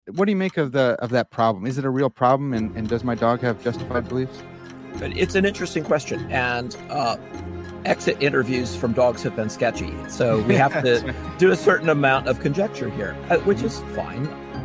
what do you make of that problem? Is it a real problem, and does my dog have justified beliefs? It's an interesting question, and exit interviews from dogs have been sketchy, so we have to do a certain amount of conjecture here, which is fine.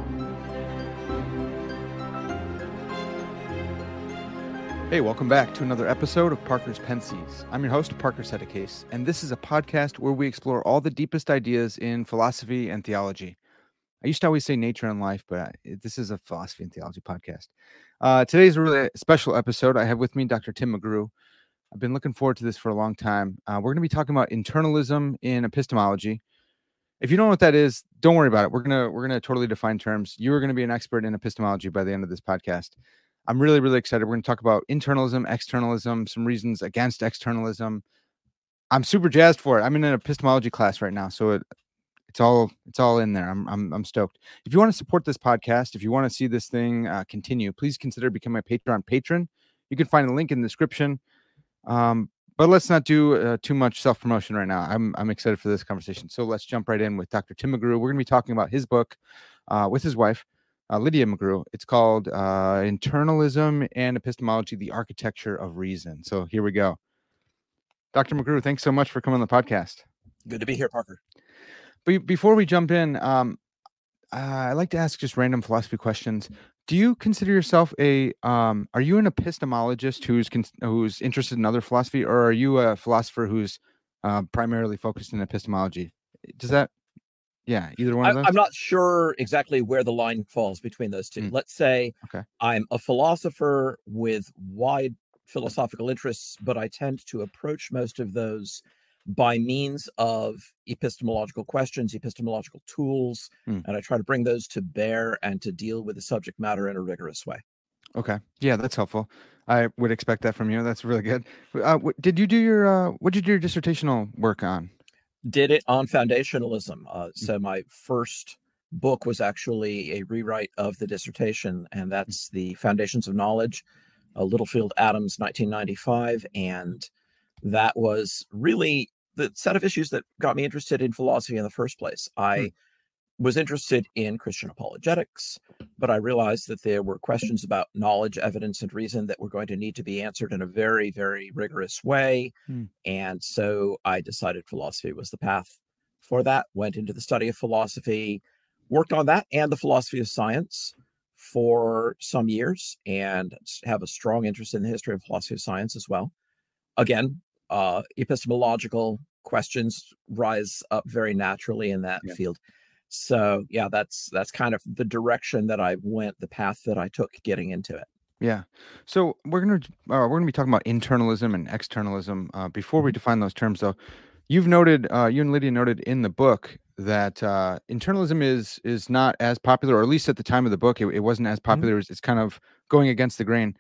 Hey, welcome back to another episode of Parker's Pensies. I'm your host, Parker Settecase, and this is a podcast where we explore all the deepest ideas in philosophy and theology. I used to always say nature and life, but this is a philosophy and theology podcast. Today's a really special episode. I have with me Dr. Tim McGrew. I've been looking forward to this for a long time. We're going to be talking about internalism in epistemology. If you don't know what that is, don't worry about it. We're gonna totally define terms. You are going to be an expert in epistemology by the end of this podcast. I'm really, really excited. We're going to talk about internalism, externalism, some reasons against externalism. I'm super jazzed for it. I'm in an epistemology class right now, so it's all in there. I'm stoked. If you want to support this podcast, if you want to see this thing continue, please consider becoming a Patreon patron. You can find a link in the description. But let's not do too much self-promotion right now. I'm excited for this conversation. So let's jump right in with Dr. Tim McGrew. We're going to be talking about his book with his wife, Lydia McGrew. It's called Internalism and Epistemology, the Architecture of Reason. So here we go. Dr. McGrew, thanks so much for coming on the podcast. Good to be here, Parker. But before we jump in, I like to ask just random philosophy questions. Do you consider yourself are you an epistemologist who's interested in other philosophy, or are you a philosopher who's primarily focused in epistemology? Does that, either one of those? I'm not sure exactly where the line falls between those two. Let's say I'm a philosopher with wide philosophical interests, but I tend to approach most of those by means of epistemological questions, epistemological tools, and I try to bring those to bear and to deal with the subject matter in a rigorous way. Okay. Yeah, that's helpful. I would expect that from you. That's really good. What did you do your dissertational work on? Did it on foundationalism. So my first book was actually a rewrite of the dissertation, and that's The Foundations of Knowledge, Littlefield Adams, 1995. And that was really the set of issues that got me interested in philosophy in the first place. I was interested in Christian apologetics, but I realized that there were questions about knowledge, evidence, and reason that were going to need to be answered in a very, very rigorous way. And so I decided philosophy was the path for that, went into the study of philosophy, worked on that and the philosophy of science for some years, and have a strong interest in the history of philosophy of science as well. Again, epistemological questions rise up very naturally in that field. So that's kind of the direction that I went, the path that I took getting into it. Yeah. So we're gonna be talking about internalism and externalism. Before we define those terms, though, you've noted, you and Lydia noted in the book that internalism is not as popular, or at least at the time of the book, it wasn't as popular. It's kind of going against the grain.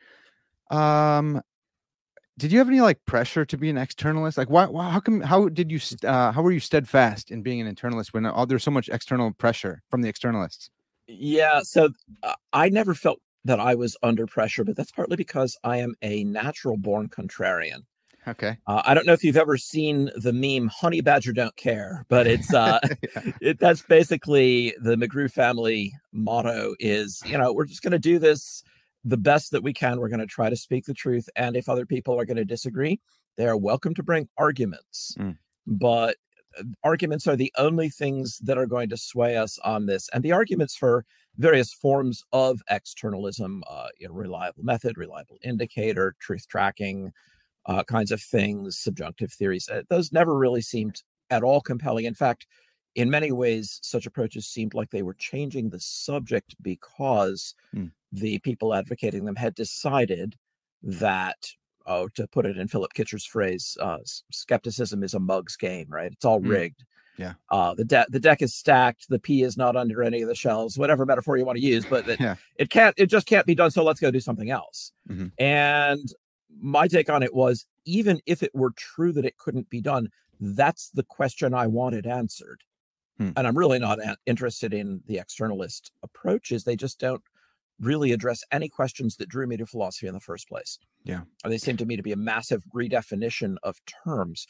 Did you have any pressure to be an externalist? How were you steadfast in being an internalist when there's so much external pressure from the externalists? Yeah. So I never felt that I was under pressure, but that's partly because I am a natural born contrarian. Okay. I don't know if you've ever seen the meme "Honey Badger Don't Care," but it's that's basically the McGrew family motto is, we're just going to do this the best that we can. We're going to try to speak the truth. And if other people are going to disagree, they are welcome to bring arguments. But arguments are the only things that are going to sway us on this. And the arguments for various forms of externalism, reliable method, reliable indicator, truth tracking, kinds of things, subjunctive theories, those never really seemed at all compelling. In fact, in many ways, such approaches seemed like they were changing the subject because the people advocating them had decided that, to put it in Philip Kitcher's phrase, skepticism is a mug's game, right? It's all rigged. Yeah. The deck is stacked. The pea is not under any of the shells, whatever metaphor you want to use, but it just can't be done. So let's go do something else. And my take on it was, even if it were true that it couldn't be done, that's the question I wanted answered. And I'm really not interested in the externalist approaches. They just don't really address any questions that drew me to philosophy in the first place. Yeah. They seem to me to be a massive redefinition of terms.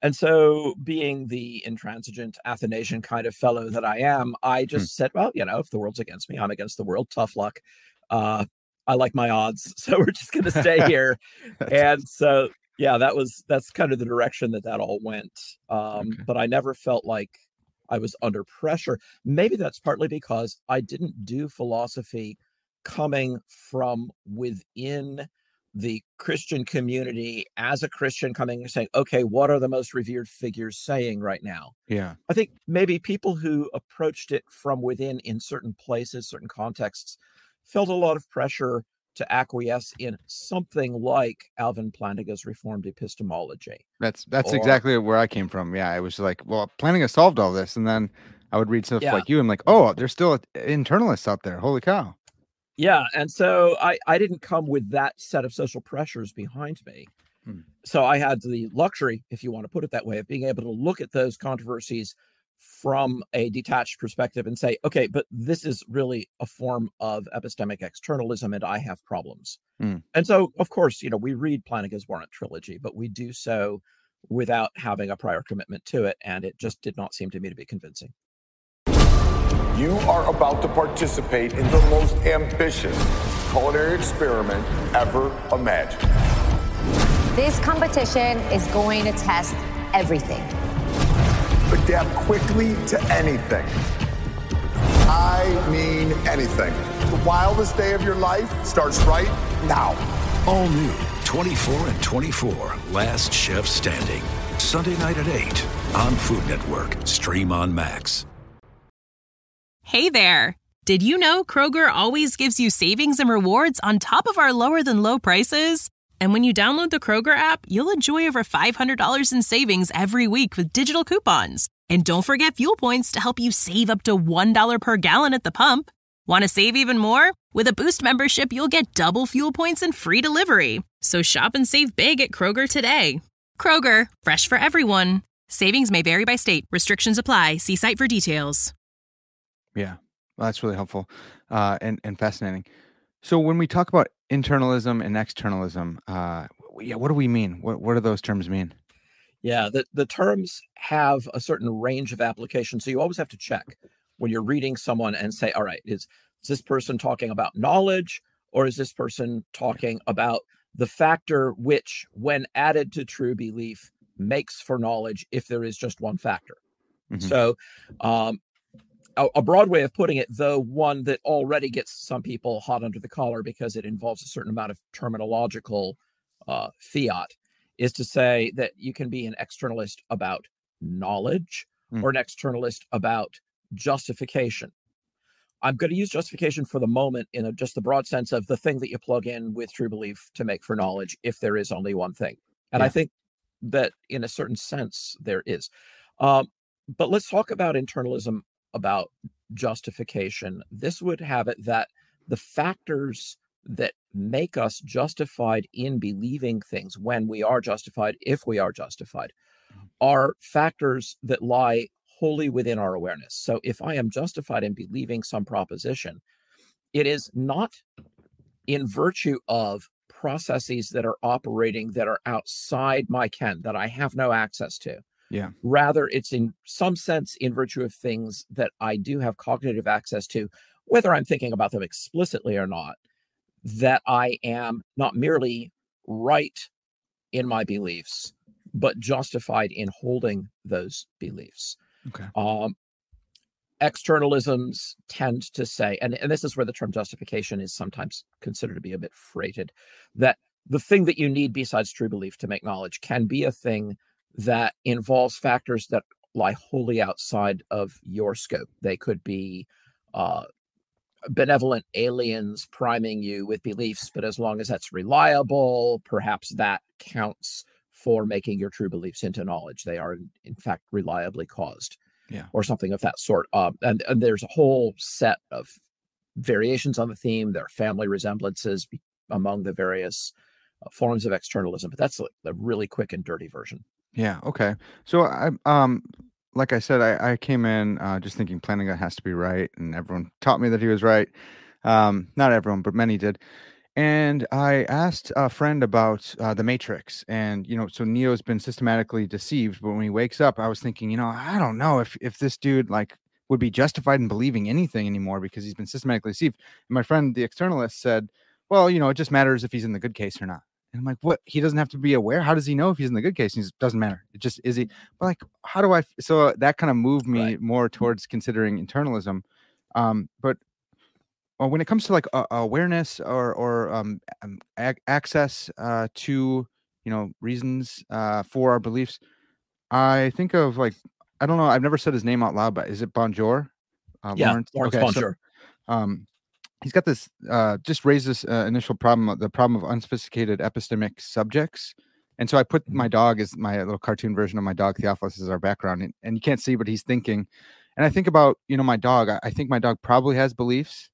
And so, being the intransigent Athanasian kind of fellow that I am, I Hmm. just said, well, if the world's against me, I'm against the world. Tough luck. Uh, I like my odds, so we're just going to stay here. And so, yeah, that's kind of the direction that all went. Okay. But I never felt like I was under pressure. Maybe that's partly because I didn't do philosophy coming from within the Christian community as a Christian coming and saying, okay, what are the most revered figures saying right now? Yeah. I think maybe people who approached it from within in certain places, certain contexts, felt a lot of pressure to acquiesce in something like Alvin Plantinga's Reformed epistemology. That's Or, exactly where I came from. Yeah, I was like, well, Plantinga solved all this, and then I would read stuff yeah, like you. I'm like, oh, there's still internalists out there. Holy cow! yeah. And so I didn't come with that set of social pressures behind me. Hmm. So I had the luxury, if you want to put it that way, of being able to look at those controversies from a detached perspective and say, okay, but this is really a form of epistemic externalism, and I have problems. Hmm. And so, of course, we read Plantinga's Warrant Trilogy, but we do so without having a prior commitment to it, and it just did not seem to me to be convincing. You are about to participate in the most ambitious culinary experiment ever imagined. This competition is going to test everything. Adapt quickly to anything. I mean anything. The wildest day of your life starts right now. All new 24 and 24, Last Chef Standing. Sunday night at 8 on Food Network. Stream on Max. Hey there. Did you know Kroger always gives you savings and rewards on top of our lower than low prices? And when you download the Kroger app, you'll enjoy over $500 in savings every week with digital coupons. And don't forget fuel points to help you save up to $1 per gallon at the pump. Want to save even more? With a Boost membership, you'll get double fuel points and free delivery. So shop and save big at Kroger today. Kroger, fresh for everyone. Savings may vary by state. Restrictions apply. See site for details. Yeah, well, that's really helpful and fascinating. So when we talk about internalism and externalism, what do we mean? What do those terms mean? Yeah, the terms have a certain range of application. So you always have to check when you're reading someone and say, all right, is this person talking about knowledge, or is this person talking about the factor which, when added to true belief, makes for knowledge if there is just one factor? Mm-hmm. So a broad way of putting it, though one that already gets some people hot under the collar because it involves a certain amount of terminological fiat, is to say that you can be an externalist about knowledge or an externalist about justification. I'm going to use justification for the moment in just the broad sense of the thing that you plug in with true belief to make for knowledge if there is only one thing. And I think that in a certain sense there is. But let's talk about internalism about justification. This would have it that the factors that make us justified in believing things when we are justified, if we are justified, are factors that lie wholly within our awareness. So if I am justified in believing some proposition, it is not in virtue of processes that are operating that are outside my ken, that I have no access to. Yeah. Rather, it's in some sense in virtue of things that I do have cognitive access to, whether I'm thinking about them explicitly or not, that I am not merely right in my beliefs, but justified in holding those beliefs. Okay. Externalisms tend to say, and this is where the term justification is sometimes considered to be a bit freighted, that the thing that you need besides true belief to make knowledge can be a thing that involves factors that lie wholly outside of your scope. They could be benevolent aliens priming you with beliefs, but as long as that's reliable, perhaps that counts for making your true beliefs into knowledge. They are, in fact, reliably caused, or something of that sort. And there's a whole set of variations on the theme. There are family resemblances among the various forms of externalism, but that's the really quick and dirty version. Yeah. Okay. So I, like I said, I came in just thinking Plantinga has to be right, and everyone taught me that he was right. Not everyone, but many did. And I asked a friend about The Matrix, and so Neo's been systematically deceived. But when he wakes up, I was thinking, I don't know if this dude like would be justified in believing anything anymore because he's been systematically deceived. And my friend, the externalist, said, "Well, it just matters if he's in the good case or not." And I'm like, "What? He doesn't have to be aware? How does he know if he's in the good case?" And he doesn't matter. It just is he. But like, how do I? So that kind of moved me more towards considering internalism. But when it comes to like awareness or access to reasons for our beliefs, I think of like, I don't know, I've never said his name out loud, but is it Bonjour? Lawrence Bonjour. So, he's got this just raised this initial problem, the problem of unsophisticated epistemic subjects. And so I put my dog as my little cartoon version of my dog Theophilus as our background, and you can't see what he's thinking. And I think about my dog. I think my dog probably has beliefs.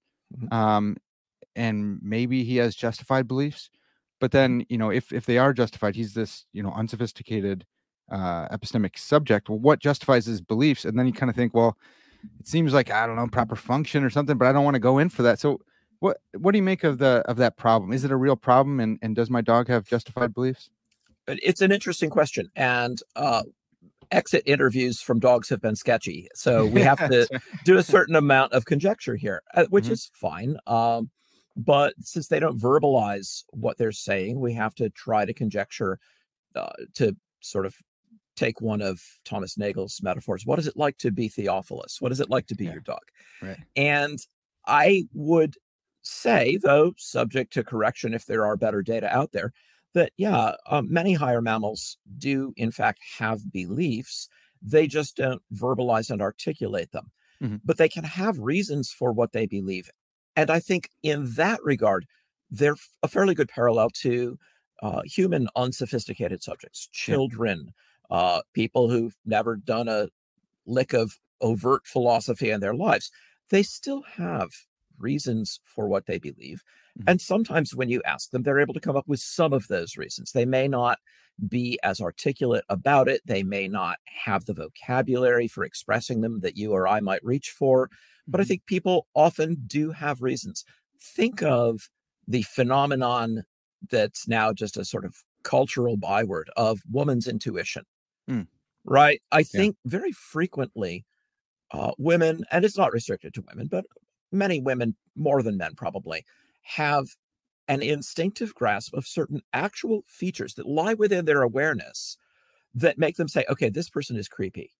And maybe he has justified beliefs, but then if they are justified, he's this unsophisticated epistemic subject. Well, what justifies his beliefs? And then you kind of think, well, it seems like, I don't know, proper function or something, but I don't want to go in for that. So what do you make of that problem? Is it a real problem, and does my dog have justified beliefs? It's an interesting question, and exit interviews from dogs have been sketchy. So we have to do a certain amount of conjecture here, which is fine. But since they don't verbalize what they're saying, we have to try to conjecture to sort of take one of Thomas Nagel's metaphors. What is it like to be Theophilus? What is it like to be your dog? Right. And I would say, though, subject to correction if there are better data out there, that, many higher mammals do, in fact, have beliefs. They just don't verbalize and articulate them. But they can have reasons for what they believe. And I think in that regard, they're a fairly good parallel to human unsophisticated subjects, children, people who've never done a lick of overt philosophy in their lives. They still have reasons for what they believe. And sometimes when you ask them, they're able to come up with some of those reasons. They may not be as articulate about it. They may not have the vocabulary for expressing them that you or I might reach for. But I think people often do have reasons. Think of the phenomenon that's now just a sort of cultural byword of woman's intuition, right? I think very frequently women, and it's not restricted to women, but many women, more than men probably, have an instinctive grasp of certain actual features that lie within their awareness that make them say, okay, this person is creepy.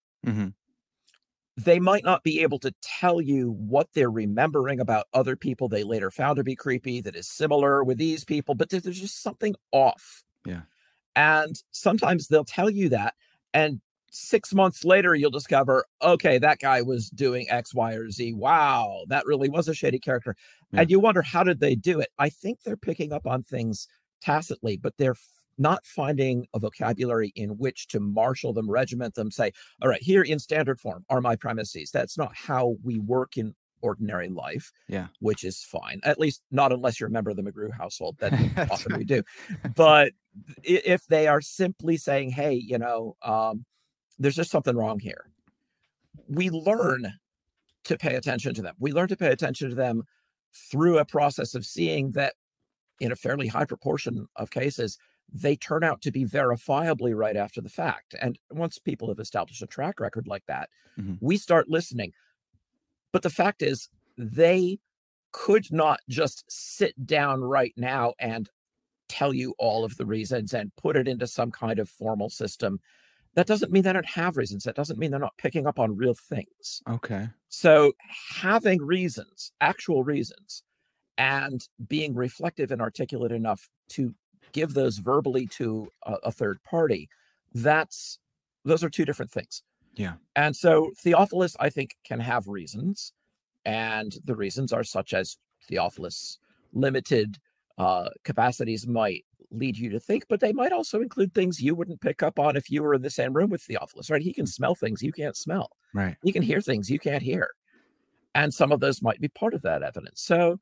They might not be able to tell you what they're remembering about other people they later found to be creepy that is similar with these people, but there's just something off. Yeah. And sometimes they'll tell you that, and 6 months later, you'll discover, okay, that guy was doing X, Y, or Z. Wow, that really was a shady character. And you wonder, how did they do it? I think they're picking up on things tacitly, but they're not finding a vocabulary in which to marshal them, regiment them, say, all right, here in standard form are my premises. That's not how we work in ordinary life, which is fine. At least not unless you're a member of the McGrew household. That often we do. But if they are simply saying, hey, there's just something wrong here, we learn to pay attention to them. We learn to pay attention to them through a process of seeing that in a fairly high proportion of cases, they turn out to be verifiably right after the fact. And once people have established a track record like that, we start listening. But the fact is, they could not just sit down right now and tell you all of the reasons and put it into some kind of formal system. That doesn't mean they don't have reasons. That doesn't mean they're not picking up on real things. Okay. So having reasons, actual reasons, and being reflective and articulate enough to give those verbally to a third party, those are two different things. Yeah. And so Theophilus, I think, can have reasons. And the reasons are such as Theophilus' limited capacities might lead you to think, but they might also include things you wouldn't pick up on if you were in the same room with Theophilus, right? He can smell things you can't smell. Right. He can hear things you can't hear. And some of those might be part of that evidence. So,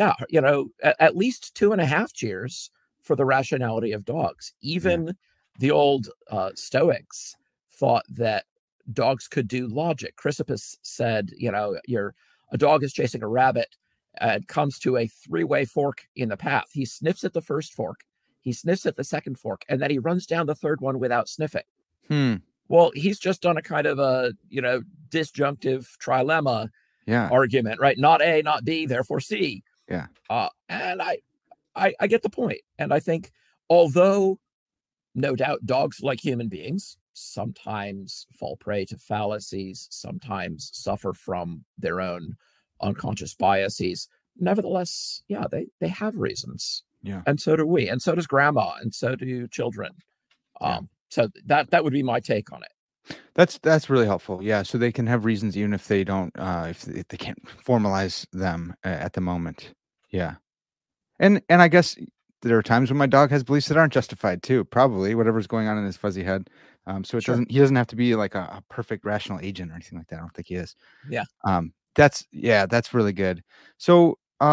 at least 2.5 cheers for the rationality of dogs. Even the old Stoics thought that dogs could do logic. Chrysippus said, a dog is chasing a rabbit, comes to a three-way fork in the path. He sniffs at the first fork, he sniffs at the second fork, and then he runs down the third one without sniffing. Well, he's just done a kind of a, disjunctive trilemma argument, right? Not A, not B, therefore C. Yeah. And I get the point. And I think, although no doubt dogs, like human beings, sometimes fall prey to fallacies, sometimes suffer from their own unconscious biases, nevertheless, they have reasons. Yeah. And so do we, and so does grandma, and so do children. So that would be my take on it. That's really helpful. Yeah. So they can have reasons even if they don't, if they can't formalize them at the moment. Yeah. And I guess there are times when my dog has beliefs that aren't justified too, probably whatever's going on in his fuzzy head. So he doesn't have to be like a perfect rational agent or anything like that. I don't think he is. Yeah. That's really good. So,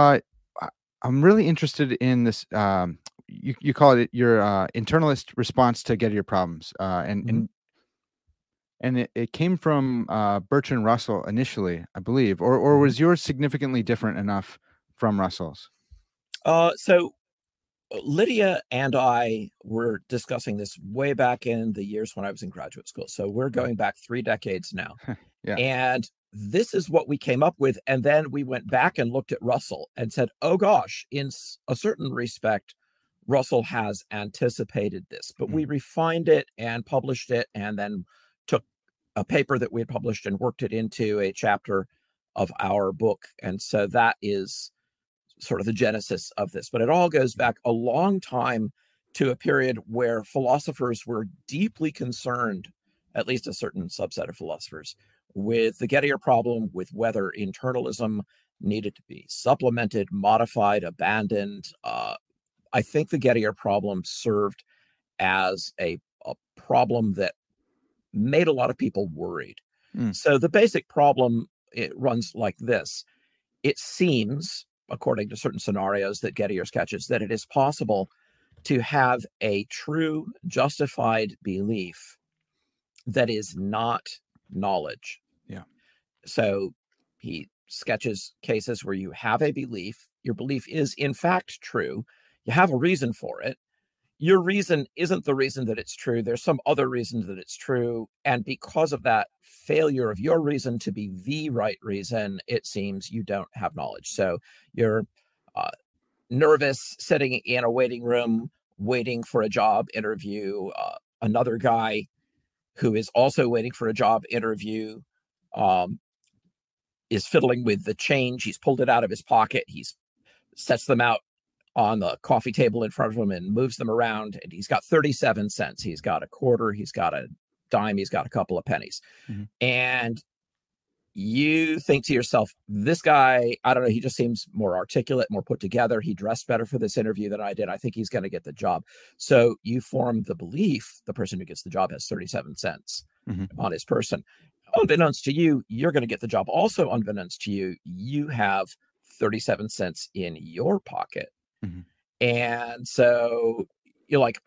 I'm really interested in this. You call it your internalist response to get your problems. And it came from Bertrand Russell initially, I believe, or was yours significantly different enough from Russell's? So Lydia and I were discussing this way back in the years when I was in graduate school. So we're going back 3 decades now. Yeah. And this is what we came up with. And then we went back and looked at Russell and said, oh gosh, in a certain respect, Russell has anticipated this, but we refined it and published it, and then took a paper that we had published and worked it into a chapter of our book. And so that is sort of the genesis of this, but it all goes back a long time to a period where philosophers were deeply concerned, at least a certain subset of philosophers, with the Gettier problem, with whether internalism needed to be supplemented, modified, abandoned. I think the Gettier problem served as a problem that made a lot of people worried. So the basic problem, it runs like this. It seems, according to certain scenarios that Gettier sketches, that it is possible to have a true justified belief that is not knowledge. Yeah. So he sketches cases where you have a belief, your belief is in fact true, you have a reason for it, your reason isn't the reason that it's true, there's some other reason that it's true, and because of that failure of your reason to be the right reason, it seems you don't have knowledge. So you're nervous sitting in a waiting room waiting for a job interview. Another guy who is also waiting for a job interview is fiddling with the change. He's pulled it out of his pocket. He sets them out on the coffee table in front of him and moves them around. And he's got 37 cents. He's got a quarter. He's got a dime. He's got a couple of pennies. And you think to yourself, this guy, I don't know, he just seems more articulate, more put together. He dressed better for this interview than I did. I think he's going to get the job. So you form the belief the person who gets the job has 37 cents on his person. Unbeknownst to you, you're going to get the job. Also unbeknownst to you, you have 37 cents in your pocket. And so you're like,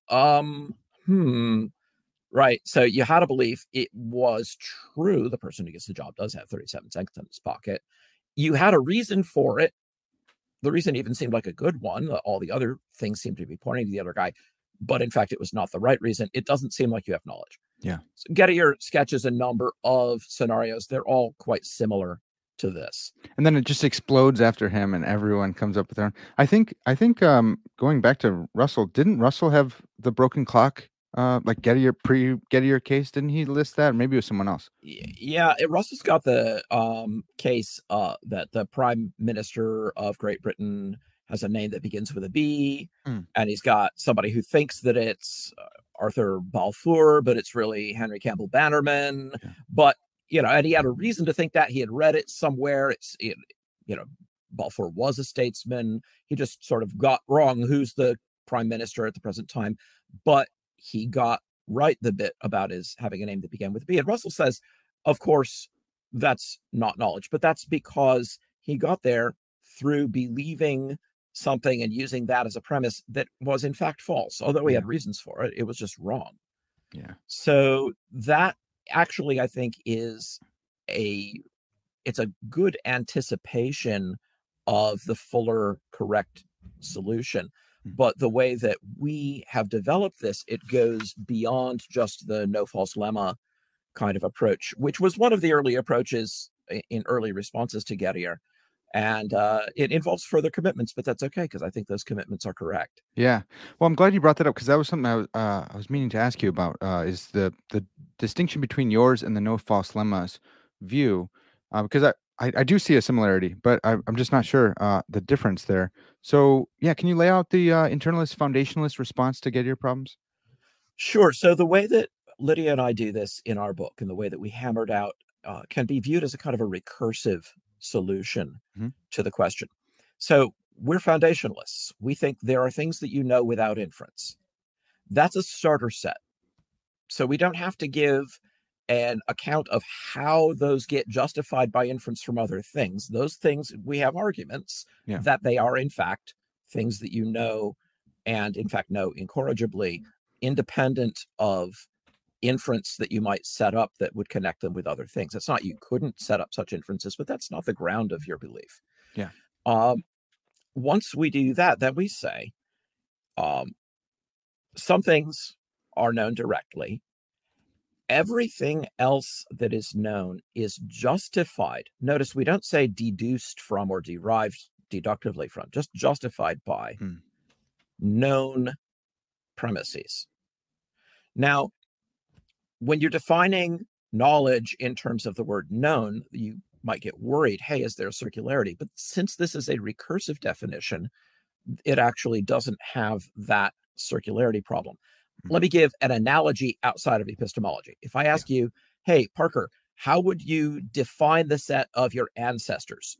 right. So you had a belief it was true. The person who gets the job does have 37 cents in his pocket. You had a reason for it. The reason even seemed like a good one. All the other things seemed to be pointing to the other guy, but in fact, it was not the right reason. It doesn't seem like you have knowledge. Yeah. So Gettier sketches a number of scenarios. They're all quite similar to this. And then it just explodes after him and everyone comes up with their own. I think going back to Russell, didn't Russell have the broken clock? Like Gettier case, didn't he list that? Or maybe it was someone else. Yeah, Russell's got the case that the Prime Minister of Great Britain has a name that begins with a B, and he's got somebody who thinks that it's Arthur Balfour, but it's really Henry Campbell Bannerman. Yeah. But and he had a reason to think that. He had read it somewhere. Balfour was a statesman. He just sort of got wrong who's the prime minister at the present time, but he got right the bit about his having a name that began with B. And Russell says, of course, that's not knowledge, but that's because he got there through believing something and using that as a premise that was in fact false. Although he had reasons for it, it was just wrong. Yeah. So that actually, I think, it's a good anticipation of the fuller correct solution. Hmm. But the way that we have developed this, it goes beyond just the no false lemma kind of approach, which was one of the early approaches in early responses to Gettier. And it involves further commitments, but that's okay, because I think those commitments are correct. Yeah. Well, I'm glad you brought that up, because that was something I was meaning to ask you about, is the distinction between yours and the no false lemmas view, because I do see a similarity, but I'm just not sure the difference there. So yeah, can you lay out the internalist foundationalist response to Gettier problems? Sure. So the way that Lydia and I do this in our book, and the way that we hammered out, can be viewed as a kind of a recursive solution to the question. So we're foundationalists. We think there are things that you know without inference. That's a starter set. So we don't have to give an account of how those get justified by inference from other things. Those things, we have arguments that they are, in fact, things that you know, and in fact know incorrigibly, independent of inference that you might set up that would connect them with other things. It's not you couldn't set up such inferences, but that's not the ground of your belief. Yeah. Once we do that, then we say some things are known directly. Everything else that is known is justified. Notice we don't say deduced from or derived deductively from, just justified by known premises. Now, when you're defining knowledge in terms of the word known, you might get worried, hey, is there circularity? But since this is a recursive definition, it actually doesn't have that circularity problem. Let me give an analogy outside of epistemology. If I ask you, hey, Parker, how would you define the set of your ancestors?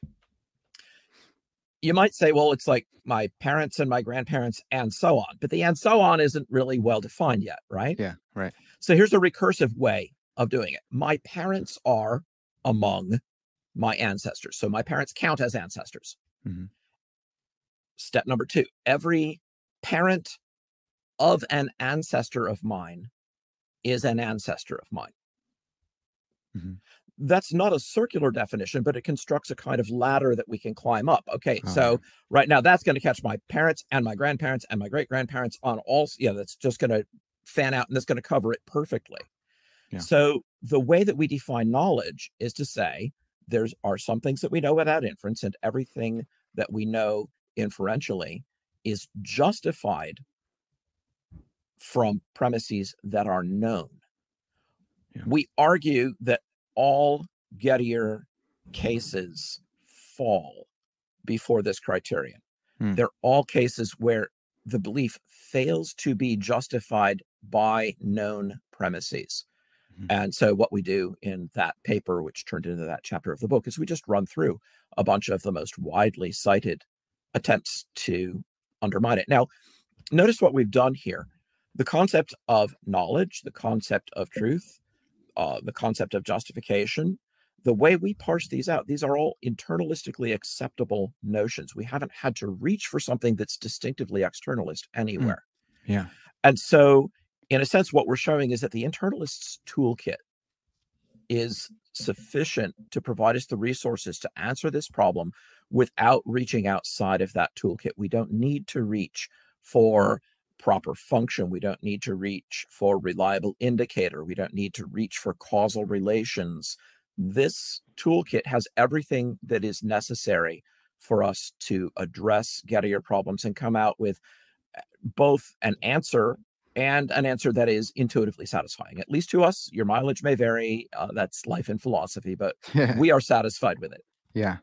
You might say, well, it's like my parents and my grandparents and so on. But the and so on isn't really well defined yet, right? Yeah, right. So here's a recursive way of doing it. My parents are among my ancestors. So my parents count as ancestors. Step number 2, every parent of an ancestor of mine is an ancestor of mine. That's not a circular definition, but it constructs a kind of ladder that we can climb up. Okay, so right now that's going to catch my parents and my grandparents and my great-grandparents on all, that's just going to fan out, and that's going to cover it perfectly. So the way that we define knowledge is to say there are some things that we know without inference, and everything that we know inferentially is justified from premises that are known. We argue that all Gettier cases fall before this criterion. They're all cases where the belief fails to be justified by known premises. And so what we do in that paper, which turned into that chapter of the book, is we just run through a bunch of the most widely cited attempts to undermine it. Now, notice what we've done here. The concept of knowledge, the concept of truth, the concept of justification, the way we parse these out, these are all internalistically acceptable notions. We haven't had to reach for something that's distinctively externalist anywhere. And so, in a sense, what we're showing is that the internalist's toolkit is sufficient to provide us the resources to answer this problem without reaching outside of that toolkit. We don't need to reach for proper function. We don't need to reach for reliable indicator. We don't need to reach for causal relations. This toolkit has everything that is necessary for us to address Gettier problems and come out with both an answer and an answer that is intuitively satisfying, at least to us. Your mileage may vary. That's life in philosophy, but we are satisfied with it. Yeah.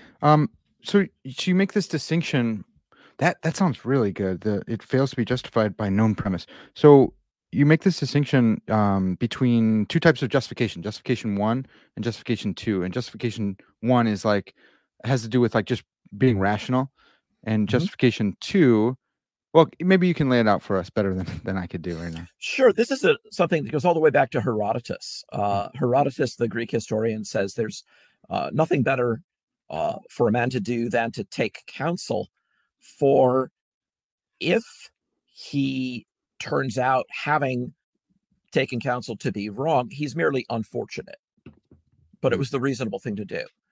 So you make this distinction. That sounds really good. It fails to be justified by known premise. So you make this distinction between two types of justification: justification 1 and justification 2. And justification 1 is has to do with just being rational, and justification 2. Well, maybe you can lay it out for us better than I could do right now. Sure. This is something that goes all the way back to Herodotus. Herodotus, the Greek historian, says there's nothing better for a man to do than to take counsel, for if he turns out, having taken counsel, to be wrong, he's merely unfortunate. But it was the reasonable thing to do.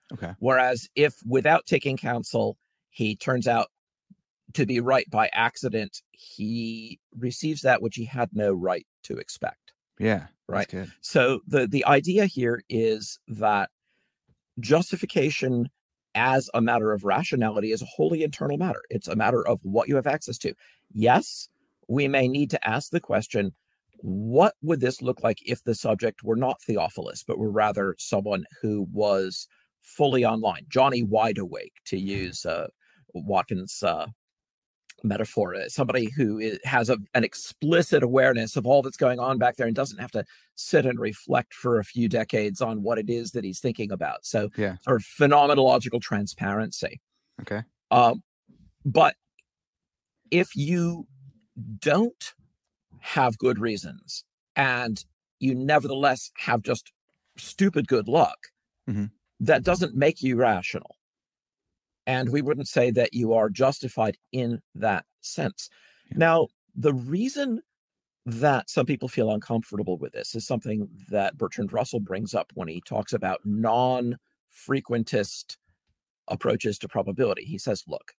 Okay. Whereas if without taking counsel, he turns out to be right by accident, he receives that which he had no right to expect. Yeah. Right. That's good. So the idea here is that justification as a matter of rationality is a wholly internal matter. It's a matter of what you have access to. Yes, we may need to ask the question, what would this look like if the subject were not Theophilus, but were rather someone who was fully online, Johnny Wide Awake, to use Watkins' metaphor, somebody who has an explicit awareness of all that's going on back there and doesn't have to sit and reflect for a few decades on what it is that he's thinking about. So sort of phenomenological transparency. Okay. But if you don't have good reasons and you nevertheless have just stupid good luck, that doesn't make you rational. And we wouldn't say that you are justified in that sense. Yeah. Now, the reason that some people feel uncomfortable with this is something that Bertrand Russell brings up when he talks about non-frequentist approaches to probability. He says, look,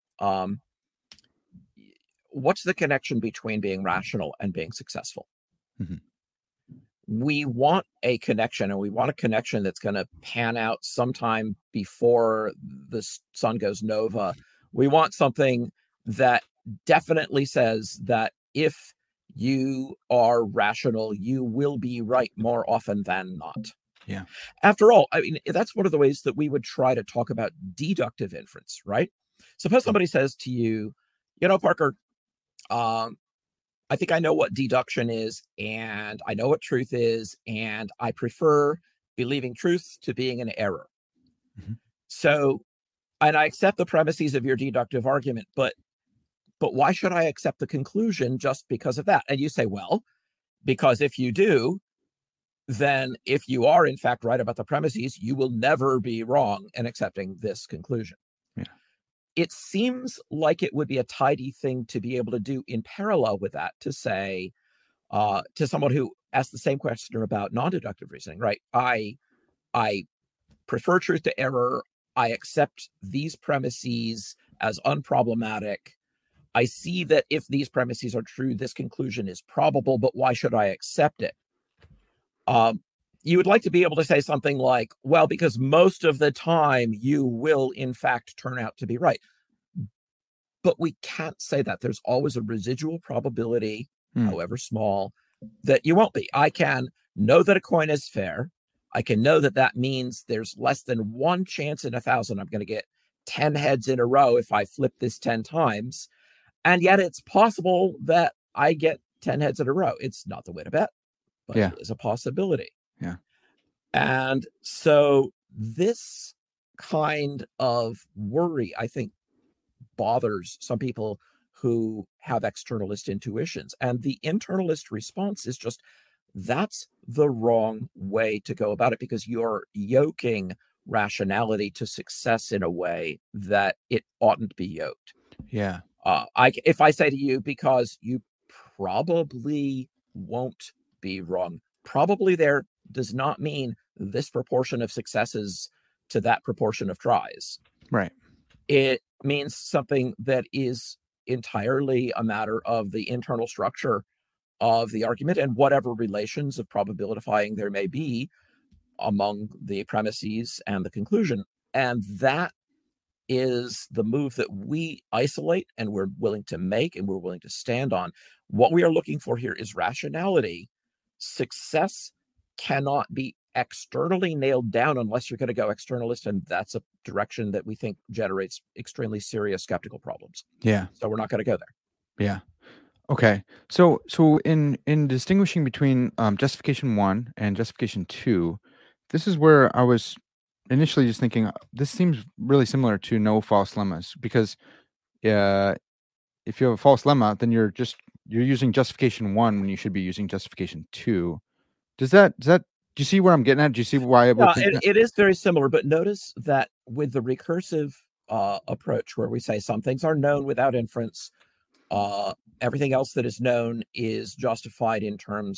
what's the connection between being rational and being successful? We want a connection, and we want a connection that's going to pan out sometime before the sun goes nova. We want something that definitely says that if you are rational, you will be right more often than not. Yeah. After all, I mean, that's one of the ways that we would try to talk about deductive inference, right? Suppose somebody says to you, Parker, I think I know what deduction is, and I know what truth is, and I prefer believing truth to being an error. So, and I accept the premises of your deductive argument, but why should I accept the conclusion just because of that? And you say, well, because if you do, then if you are in fact right about the premises, you will never be wrong in accepting this conclusion. Yeah. It seems like it would be a tidy thing to be able to do in parallel with that, to say to someone who asked the same question about non-deductive reasoning, right? I prefer truth to error. I accept these premises as unproblematic. I see that if these premises are true, this conclusion is probable, but why should I accept it? You would like to be able to say something like, well, because most of the time you will, in fact, turn out to be right. But we can't say that. There's always a residual probability, however small, that you won't be. I can know that a coin is fair. I can know that that means there's less than 1 chance in 1,000 I'm going to get 10 heads in a row if I flip this 10 times. And yet it's possible that I get 10 heads in a row. It's not the way to bet, but it is a possibility. Yeah. And so this kind of worry, I think, bothers some people who have externalist intuitions. And the internalist response is just, that's the wrong way to go about it, because you're yoking rationality to success in a way that it oughtn't be yoked. Yeah. If I say to you, because you probably won't be wrong, probably there does not mean this proportion of successes to that proportion of tries. Right. It means something that is entirely a matter of the internal structure of the argument and whatever relations of probabilifying there may be among the premises and the conclusion. And that is the move that we isolate and we're willing to make and we're willing to stand on. What we are looking for here is rationality. Success cannot be externally nailed down unless you're going to go externalist, and that's a direction that we think generates extremely serious skeptical problems. Yeah. So we're not going to go there. Yeah. Okay. So in distinguishing between justification 1 and justification 2, this is where I was initially just thinking this seems really similar to no false lemmas, because if you have a false lemma, then you're using justification 1 when you should be using justification 2. Do you see where I'm getting at? Do you see why it is very similar, but notice that with the recursive approach, where we say some things are known without inference, everything else that is known is justified in terms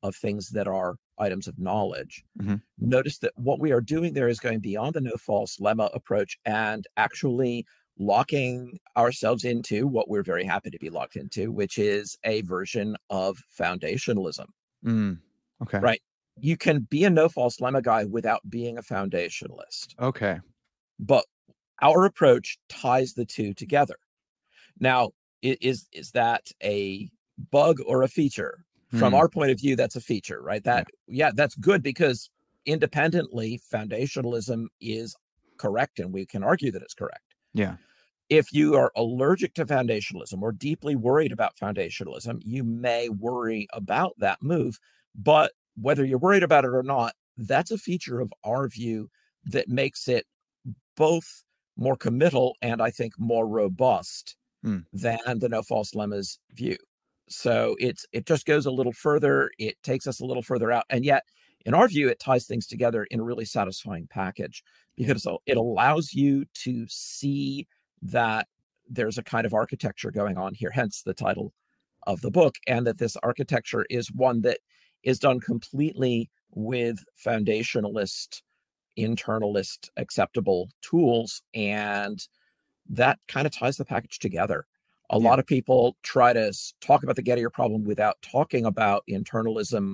of things that are items of knowledge. Mm-hmm. Notice that what we are doing there is going beyond the no false lemma approach and actually locking ourselves into what we're very happy to be locked into, which is a version of foundationalism. Okay. Right. You can be a no false lemma guy without being a foundationalist. Okay. But our approach ties the two together. Now, is that a bug or a feature? From our point of view, that's a feature, right? That's good because independently, foundationalism is correct, and we can argue that it's correct. Yeah. If you are allergic to foundationalism or deeply worried about foundationalism, you may worry about that move. But whether you're worried about it or not, that's a feature of our view that makes it both more committal and I think more robust than the no false lemmas view. So it just goes a little further. It takes us a little further out. And yet, in our view, it ties things together in a really satisfying package because it allows you to see that there's a kind of architecture going on here, hence the title of the book, and that this architecture is one that is done completely with foundationalist, internalist, acceptable tools. And that kind of ties the package together. A lot of people try to talk about the Gettier problem without talking about internalism,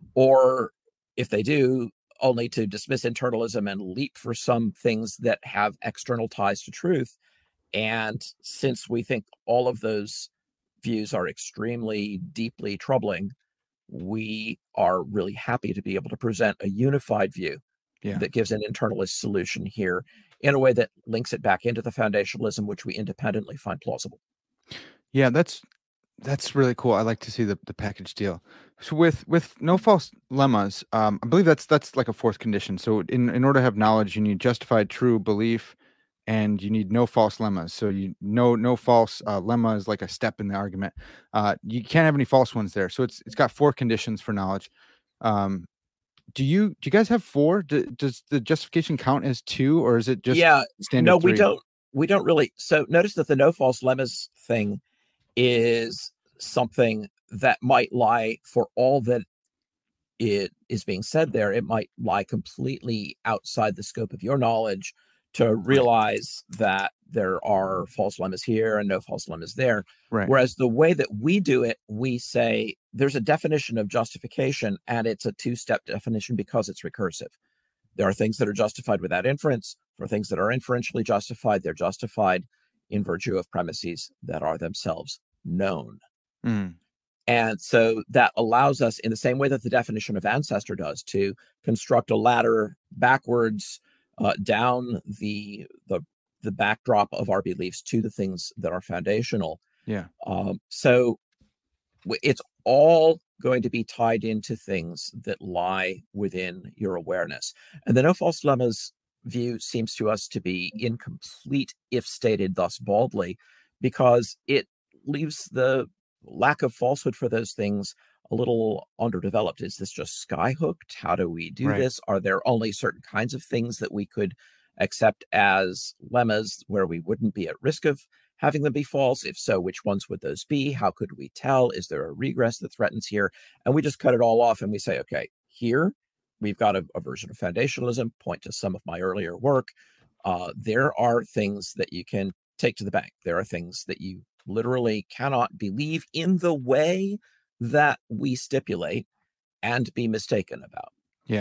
or if they do, only to dismiss internalism and leap for some things that have external ties to truth. And since we think all of those views are extremely deeply troubling, we are really happy to be able to present a unified view that gives an internalist solution here in a way that links it back into the foundationalism, which we independently find plausible. Yeah, that's really cool. I like to see the package deal. So with no false lemmas, I believe that's like a fourth condition. So in order to have knowledge, you need justified true belief, and you need no false lemmas. So no false lemma is like a step in the argument. You can't have any false ones there. So it's got four conditions for knowledge. Do you guys have four? Does the justification count as two, or is it just standard? No, three? we don't really. So notice that the no false lemmas thing is something that might lie, for all that it is being said there, it might lie completely outside the scope of your knowledge to realize that there are false lemmas here and no false lemmas there. Right. Whereas the way that we do it, we say there's a definition of justification, and it's a two-step definition because it's recursive. There are things that are justified without inference. For things that are inferentially justified, they're justified in virtue of premises that are themselves known. And so that allows us, in the same way that the definition of ancestor does, to construct a ladder backwards down the backdrop of our beliefs to the things that are foundational. So it's all going to be tied into things that lie within your awareness. And the no false lemmas view seems to us to be incomplete if stated thus baldly, because it leaves the lack of falsehood for those things a little underdeveloped. Is this just skyhooked? How do we do this? Are there only certain kinds of things that we could accept as lemmas where we wouldn't be at risk of having them be false? If so, which ones would those be? How could we tell? Is there a regress that threatens here? And we just cut it all off and we say, okay, here we've got a version of foundationalism, point to some of my earlier work. There are things that you can take to the bank. There are things that you literally cannot believe in the way that we stipulate and be mistaken about.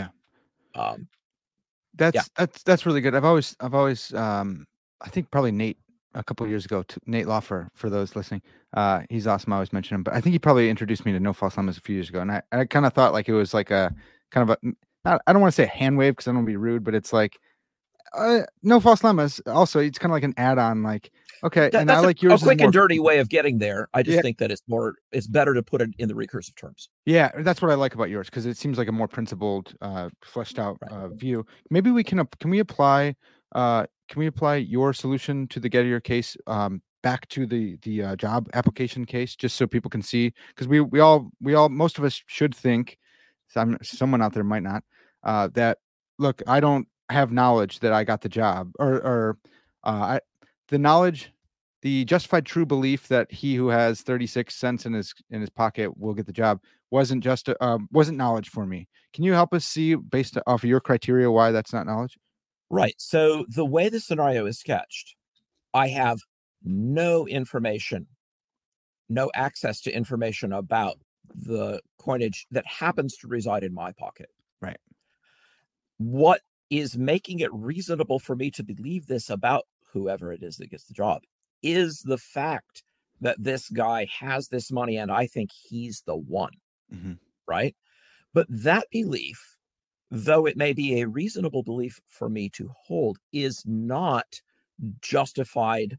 That's really good. I've always I think probably Nate a couple of years ago, Nate Loffer, for those listening, he's awesome. I always mention him, but I think he probably introduced me to no false lemmas a few years ago, and I kind of thought like it was like a kind of a, I don't want to say a hand wave because I don't want to be rude, but it's like no false lemmas. Also, it's kind of like an add-on, like, okay, and I like yours. A quick and dirty way of getting there. I just think that it's better to put it in the recursive terms. Yeah, that's what I like about yours, because it seems like a more principled, fleshed out view. Maybe we can we apply your solution to the Gettier case back to the job application case, just so people can see, because we all most of us should think, someone out there might not, that look, I don't have knowledge that I got the job, or the knowledge, the justified true belief that he who has 36 cents in his pocket will get the job. wasn't knowledge for me. Can you help us see, based off of your criteria, why that's not knowledge? Right. So the way the scenario is sketched, I have no information, no access to information about the coinage that happens to reside in my pocket. Right. What is making it reasonable for me to believe this about whoever it is that gets the job is the fact that this guy has this money and I think he's the one. Mm-hmm. Right. But that belief, though it may be a reasonable belief for me to hold, is not justified.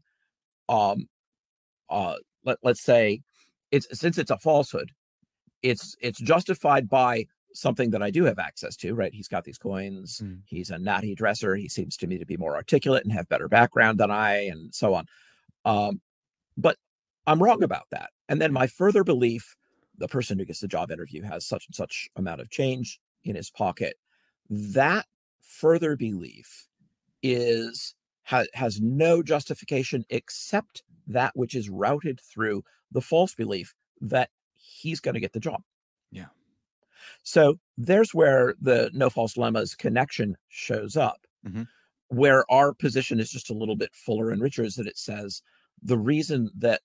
Let's say since it's a falsehood, it's justified by something that I do have access to, right? He's got these coins. He's a natty dresser. He seems to me to be more articulate and have better background than I, and so on. But I'm wrong about that. And then my further belief, the person who gets the job interview has such and such amount of change in his pocket. That further belief has no justification except that which is routed through the false belief that he's going to get the job. Yeah. So there's where the no false dilemmas connection shows up, where our position is just a little bit fuller and richer, is that it says the reason that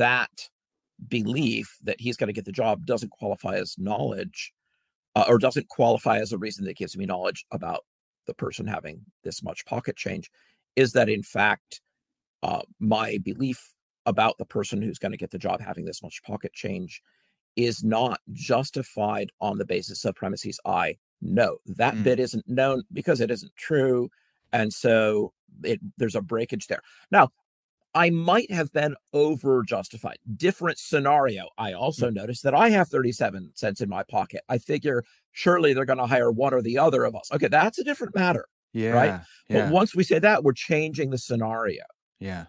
belief that he's going to get the job doesn't qualify as knowledge, or doesn't qualify as a reason that gives me knowledge about the person having this much pocket change, is that in fact my belief about the person who's going to get the job having this much pocket change is not justified on the basis of premises I know. That bit isn't known because it isn't true, and so there's a breakage there. Now, I might have been over justified. Different scenario. I also noticed that I have 37 cents in my pocket. I figure surely they're going to hire one or the other of us. Okay, that's a different matter. Yeah. Right. Yeah. But once we say that, we're changing the scenario. Yeah.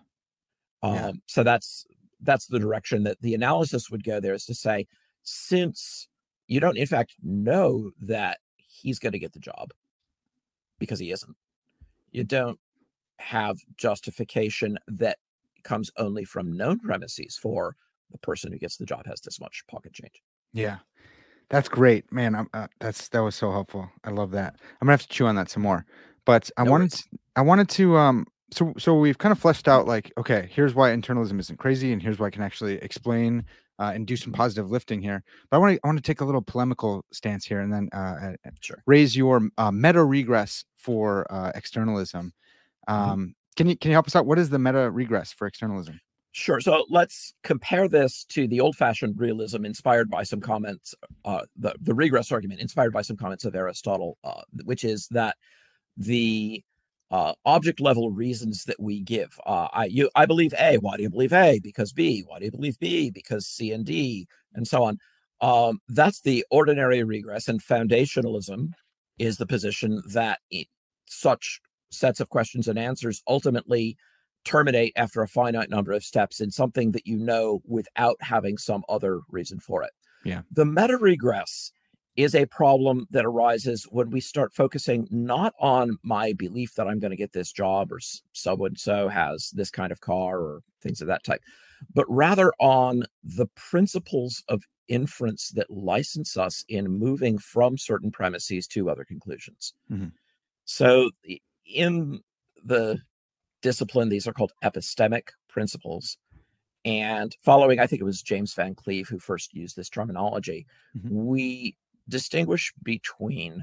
So that's the direction that the analysis would go there, is to say, since you don't in fact know that he's going to get the job because he isn't, you don't have justification that comes only from known premises for the person who gets the job has this much pocket change. Yeah. That's great, man. That was so helpful. I love that. I'm gonna have to chew on that some more, but I wanted to, so we've kind of fleshed out, like, okay, here's why internalism isn't crazy, and here's why I can actually explain and do some positive lifting here. But I want to take a little polemical stance here, and then Sure. raise your meta regress for externalism. Can you help us out? What is the meta regress for externalism? Sure. So let's compare this to the old-fashioned realism inspired by some comments, the regress argument inspired by some comments of Aristotle, which is that the object level reasons that we give. I believe A. Why do you believe A? Because B. Why do you believe B? Because C and D, and so on. That's the ordinary regress, and foundationalism is the position that such sets of questions and answers ultimately terminate after a finite number of steps in something that you know without having some other reason for it. Yeah. The meta regress is a problem that arises when we start focusing not on my belief that I'm going to get this job, or so-and-so has this kind of car, or things of that type, but rather on the principles of inference that license us in moving from certain premises to other conclusions. So in the discipline, these are called epistemic principles. And following, I think it was James Van Cleve who first used this terminology, we distinguish between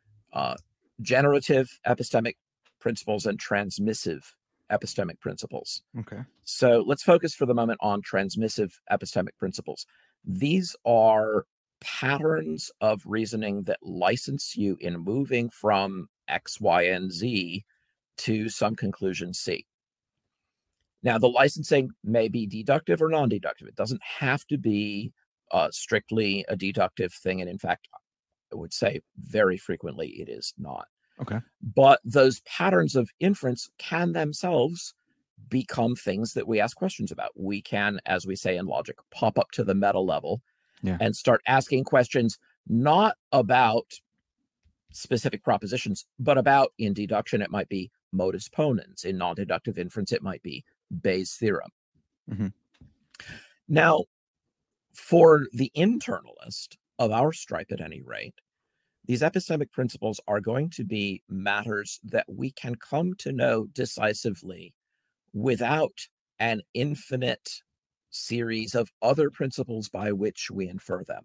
generative epistemic principles and transmissive epistemic principles. Okay. So let's focus for the moment on transmissive epistemic principles. These are patterns of reasoning that license you in moving from X, Y, and Z to some conclusion C. Now, the licensing may be deductive or non-deductive. It doesn't have to be strictly a deductive thing. And in fact, I would say very frequently it is not. Okay. But those patterns of inference can themselves become things that we ask questions about. We can, as we say in logic, pop up to the meta level and start asking questions not about specific propositions, but about, in deduction, it might be modus ponens. In non-deductive inference, it might be Bayes' theorem. Now, for the internalist, of our stripe at any rate, these epistemic principles are going to be matters that we can come to know decisively without an infinite series of other principles by which we infer them.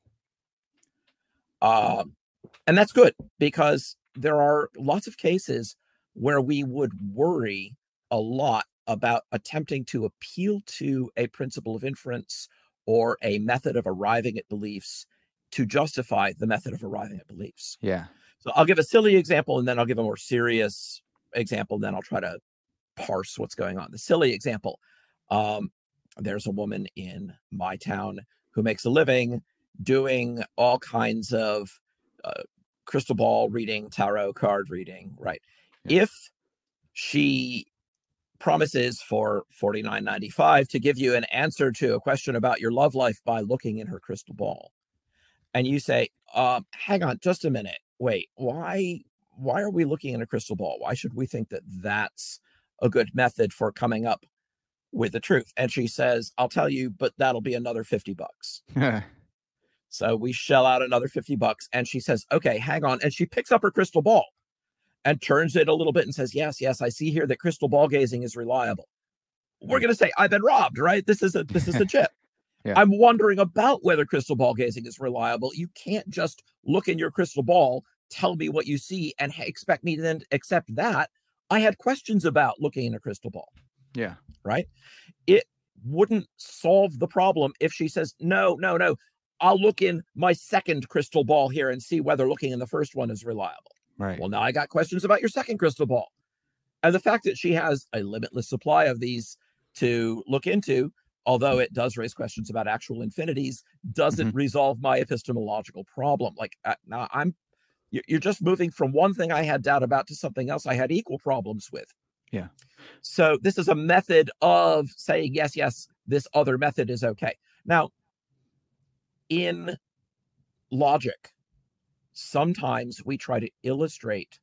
And that's good, because there are lots of cases where we would worry a lot about attempting to appeal to a principle of inference or a method of arriving at beliefs to justify the method of arriving at beliefs. Yeah. So I'll give a silly example, and then I'll give a more serious example, and then I'll try to parse what's going on. The silly example, there's a woman in my town who makes a living doing all kinds of crystal ball reading, tarot card reading, right? Yeah. If she promises for $49.95 to give you an answer to a question about your love life by looking in her crystal ball, and you say, hang on just a minute, wait, why are we looking in a crystal ball? Why should we think that that's a good method for coming up with the truth? And she says, I'll tell you, but that'll be another $50. So we shell out another $50, and she says, okay, hang on. And she picks up her crystal ball and turns it a little bit and says, yes, I see here that crystal ball gazing is reliable. We're going to say, I've been robbed, right? This is a chip. Yeah. I'm wondering about whether crystal ball gazing is reliable. You can't just look in your crystal ball, tell me what you see, and expect me to then accept that. I had questions about looking in a crystal ball. Yeah. Right? It wouldn't solve the problem if she says, no, I'll look in my second crystal ball here and see whether looking in the first one is reliable. Right. Well, now I got questions about your second crystal ball. And the fact that she has a limitless supply of these to look into, although it does raise questions about actual infinities, doesn't resolve my epistemological problem. Like, now you're just moving from one thing I had doubt about to something else I had equal problems with. Yeah. So this is a method of saying, yes, this other method is okay. Now, in logic, sometimes we try to illustrate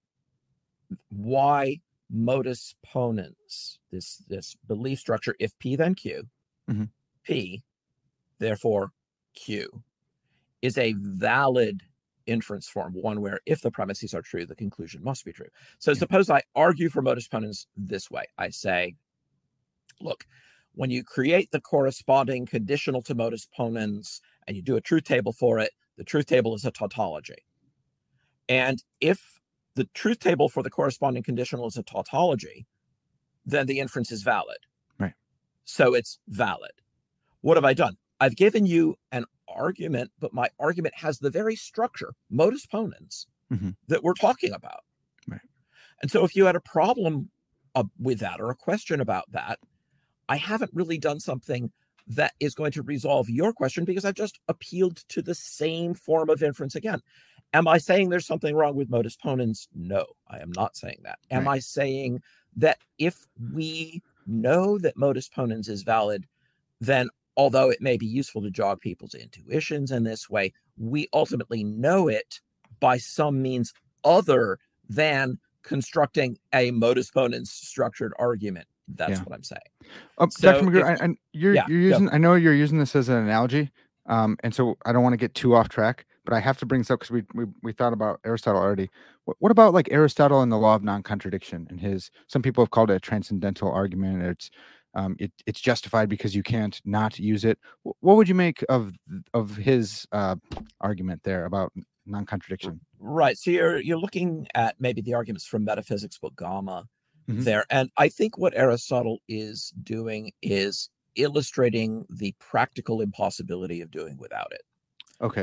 why modus ponens, this belief structure, if P then Q, P, therefore Q, is a valid inference form, one where if the premises are true, the conclusion must be true. So suppose I argue for modus ponens this way. I say, look, when you create the corresponding conditional to modus ponens and you do a truth table for it, the truth table is a tautology. And if the truth table for the corresponding conditional is a tautology, then the inference is valid. Right. So it's valid. What have I done? I've given you an argument, but my argument has the very structure, modus ponens, that we're talking about. Right. And so if you had a problem with that or a question about that, I haven't really done something that is going to resolve your question because I've just appealed to the same form of inference again. Am I saying there's something wrong with modus ponens? No, I am not saying that. Am I saying that if we know that modus ponens is valid, then although it may be useful to jog people's intuitions in this way, we ultimately know it by some means other than constructing a modus ponens structured argument. That's what I'm saying. So Dr. McGrew, and you're using, I know you're using this as an analogy, and so I don't want to get too off track, but I have to bring this up because we thought about Aristotle already. What about like Aristotle and the law of non-contradiction and his? Some people have called it a transcendental argument. It's justified because you can't not use it. What would you make of his argument there about non-contradiction? Right. So you're looking at maybe the arguments from Metaphysics book Gamma there, and I think what Aristotle is doing is illustrating the practical impossibility of doing without it. Okay.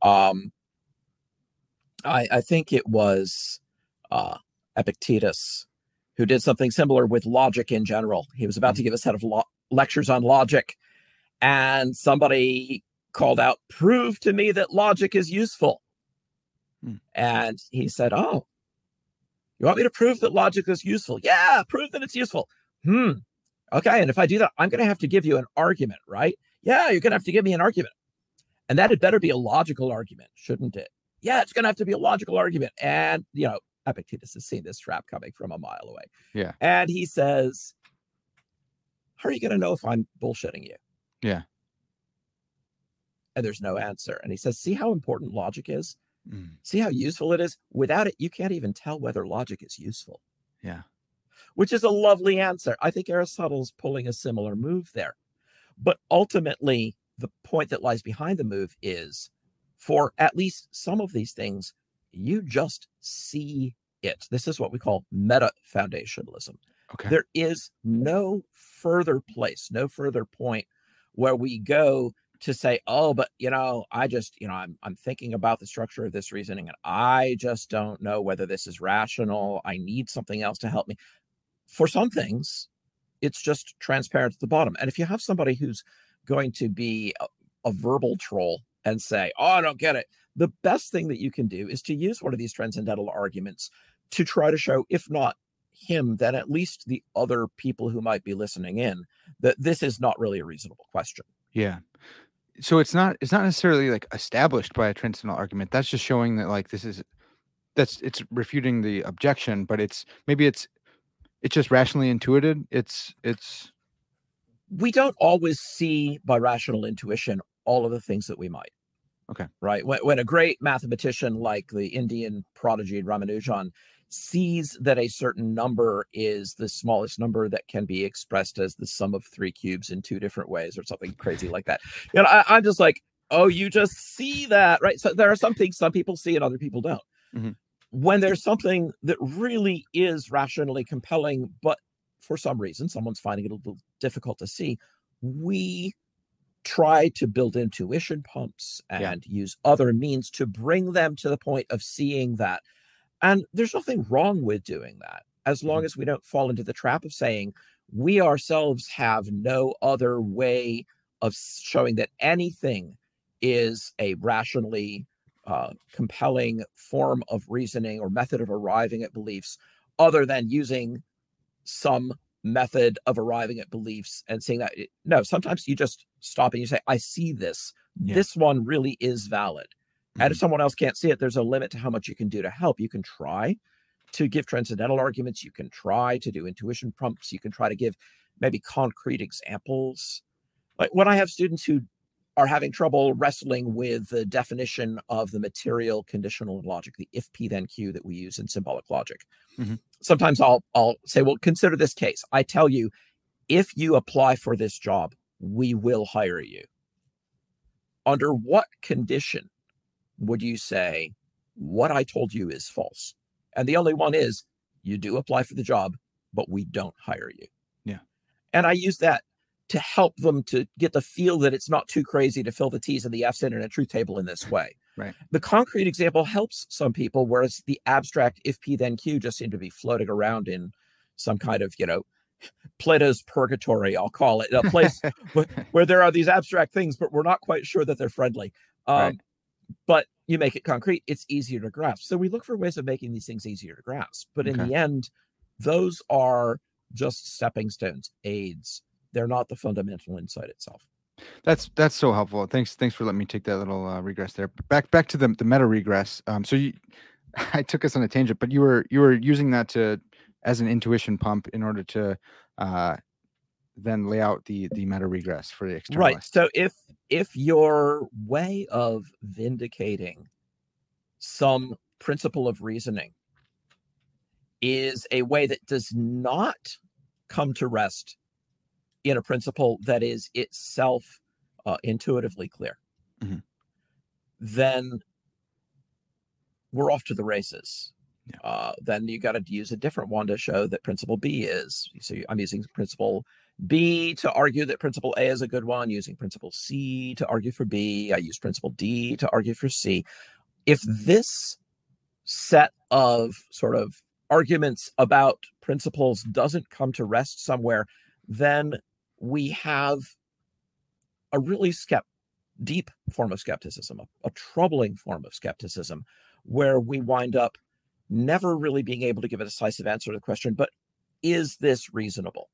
I think it was Epictetus who did something similar with logic in general. He was about to give a set of lectures on logic, and somebody called out, "Prove to me that logic is useful." And he said, "Oh, you want me to prove that logic is useful?" "Yeah, prove that it's useful." Okay, and if I do that, I'm going to have to give you an argument, right? "Yeah, you're going to have to give me an argument. And that had better be a logical argument, shouldn't it?" "Yeah, it's going to have to be a logical argument." And, Epictetus has seen this trap coming from a mile away. Yeah. And he says, "How are you going to know if I'm bullshitting you?" Yeah. And there's no answer. And he says, see how important logic is? Mm. See how useful it is? Without it, you can't even tell whether logic is useful. Yeah. Which is a lovely answer. I think Aristotle's pulling a similar move there. But ultimately, the point that lies behind the move is, for at least some of these things, you just see it. This is what we call meta-foundationalism. Okay. There is no further place, no further point where we go to say, oh, but, I'm thinking about the structure of this reasoning, and I just don't know whether this is rational. I need something else to help me. For some things, it's just transparent at the bottom. And if you have somebody who's going to be a verbal troll and say, oh, I don't get it, the best thing that you can do is to use one of these transcendental arguments to try to show, if not him, then at least the other people who might be listening in, that this is not really a reasonable question. Yeah. So it's not necessarily like established by a transcendental argument. That's just showing that like it's refuting the objection, but it's just rationally intuited. It's we don't always see by rational intuition all of the things that we might. Okay. Right. When a great mathematician like the Indian prodigy Ramanujan sees that a certain number is the smallest number that can be expressed as the sum of 3 cubes in 2 different ways or something crazy like that. I'm just like, oh, you just see that, right? So there are some things some people see and other people don't. Mm-hmm. When there's something that really is rationally compelling, but for some reason, someone's finding it a little difficult to see, we try to build intuition pumps and use other means to bring them to the point of seeing that. And there's nothing wrong with doing that, as long as we don't fall into the trap of saying we ourselves have no other way of showing that anything is a rationally compelling form of reasoning or method of arriving at beliefs other than using some method of arriving at beliefs and seeing that. No, sometimes you just stop and you say, I see this. Yeah. This one really is valid. And if someone else can't see it, there's a limit to how much you can do to help. You can try to give transcendental arguments. You can try to do intuition prompts. You can try to give maybe concrete examples. Like when I have students who are having trouble wrestling with the definition of the material conditional logic, the if P then Q that we use in symbolic logic. Mm-hmm. Sometimes I'll say, well, consider this case. I tell you, if you apply for this job, we will hire you. Under what condition would you say what I told you is false? And the only one is you do apply for the job, but we don't hire you. Yeah. And I use that to help them to get the feel that it's not too crazy to fill the T's and the F's in a truth table in this way. Right. The concrete example helps some people, whereas the abstract if P then Q just seem to be floating around in some kind of, Plato's purgatory, I'll call it, a place where there are these abstract things, but we're not quite sure that they're friendly. Right. But you make it concrete, it's easier to grasp. So we look for ways of making these things easier to grasp. But in the end, those are just stepping stones, aids. They're not the fundamental insight itself. That's so helpful. Thanks for letting me take that little regress there. Back to the meta regress. I took us on a tangent, but you were using that as an intuition pump in order to then lay out the meta regress for the externalist. Right. So if your way of vindicating some principle of reasoning is a way that does not come to rest in a principle that is itself intuitively clear, then we're off to the races. Yeah. Then you got to use a different one to show that principle B is. So I'm using principle B to argue that principle A is a good one, using principle C to argue for B. I use principle D to argue for C. If this set of sort of arguments about principles doesn't come to rest somewhere, then we have a really deep form of skepticism, a troubling form of skepticism, where we wind up never really being able to give a decisive answer to the question, but is this reasonable?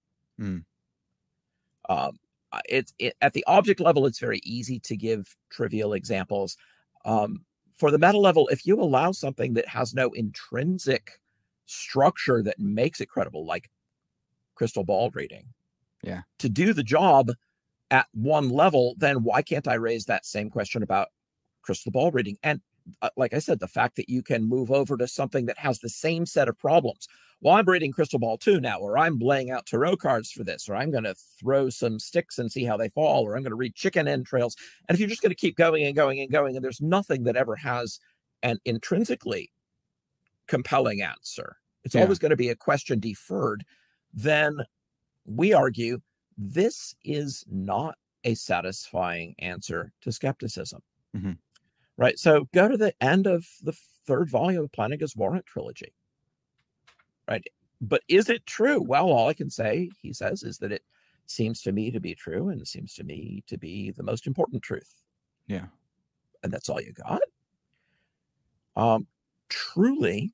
At the object level, it's very easy to give trivial examples. For the meta level, if you allow something that has no intrinsic structure that makes it credible, like crystal ball reading, to do the job, at one level, then why can't I raise that same question about crystal ball reading? And like I said, the fact that you can move over to something that has the same set of problems. Well, I'm reading crystal ball too now, or I'm laying out tarot cards for this, or I'm going to throw some sticks and see how they fall, or I'm going to read chicken entrails. And if you're just going to keep going and going and going, and there's nothing that ever has an intrinsically compelling answer, it's always going to be a question deferred, then we argue this is not a satisfying answer to skepticism. Mm-hmm. Right. So go to the end of the third volume of Plantinga's Warrant trilogy. Right. But is it true? Well, all I can say, he says, is that it seems to me to be true, and it seems to me to be the most important truth. Yeah. And that's all you got. Truly,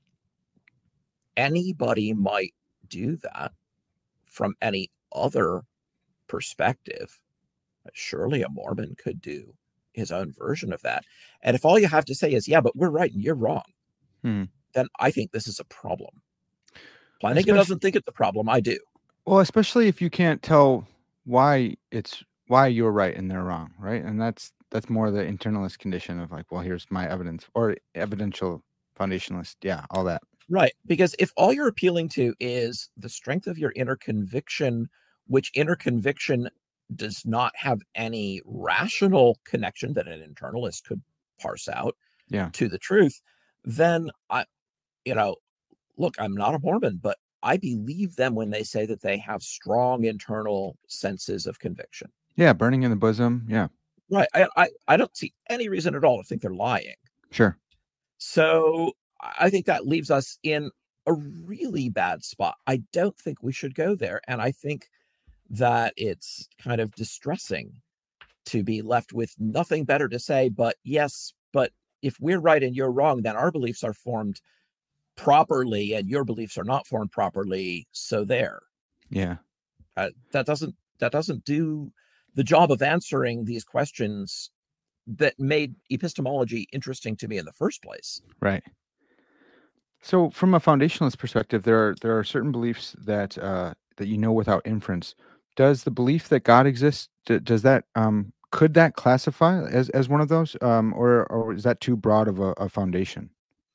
anybody might do that from any other perspective. Surely a Mormon could do his own version of that. And if all you have to say is, yeah, but we're right and you're wrong, then I think this is a problem. Plantinga doesn't think it's a problem. I do. Well, especially if you can't tell why you're right and they're wrong, right? And that's more the internalist condition of like, well, here's my evidence, or evidential foundationalist. Yeah, all that. Right. Because if all you're appealing to is the strength of your inner conviction, which inner conviction does not have any rational connection that an internalist could parse out to the truth, then look, I'm not a Mormon, but I believe them when they say that they have strong internal senses of conviction. Yeah, burning in the bosom. Yeah. Right. I don't see any reason at all to think they're lying. Sure. So I think that leaves us in a really bad spot. I don't think we should go there. And I think that it's kind of distressing to be left with nothing better to say, but yes, but if we're right and you're wrong, then our beliefs are formed properly and your beliefs are not formed properly. So there. Yeah. That doesn't do the job of answering these questions that made epistemology interesting to me in the first place. Right. So from a foundationalist perspective, there are certain beliefs that that you know without inference. Does the belief that God exists, does that could that classify as one of those, or is that too broad of a foundation?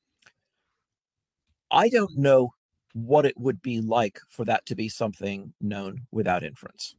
I don't know what it would be like for that to be something known without inference.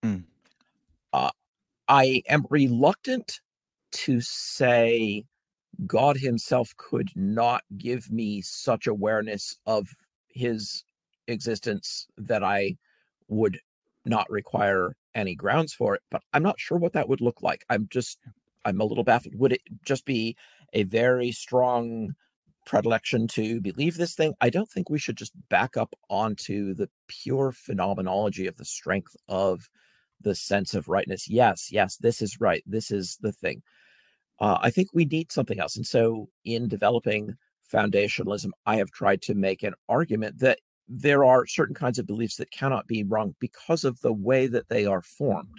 I am reluctant to say God himself could not give me such awareness of his existence that I would not require any grounds for it, but I'm not sure what that would look like. I'm a little baffled. Would it just be a very strong predilection to believe this thing? I don't think we should just back up onto the pure phenomenology of the strength of the sense of rightness. Yes, this is right. This is the thing. I think we need something else. And so in developing foundationalism, I have tried to make an argument that there are certain kinds of beliefs that cannot be wrong because of the way that they are formed.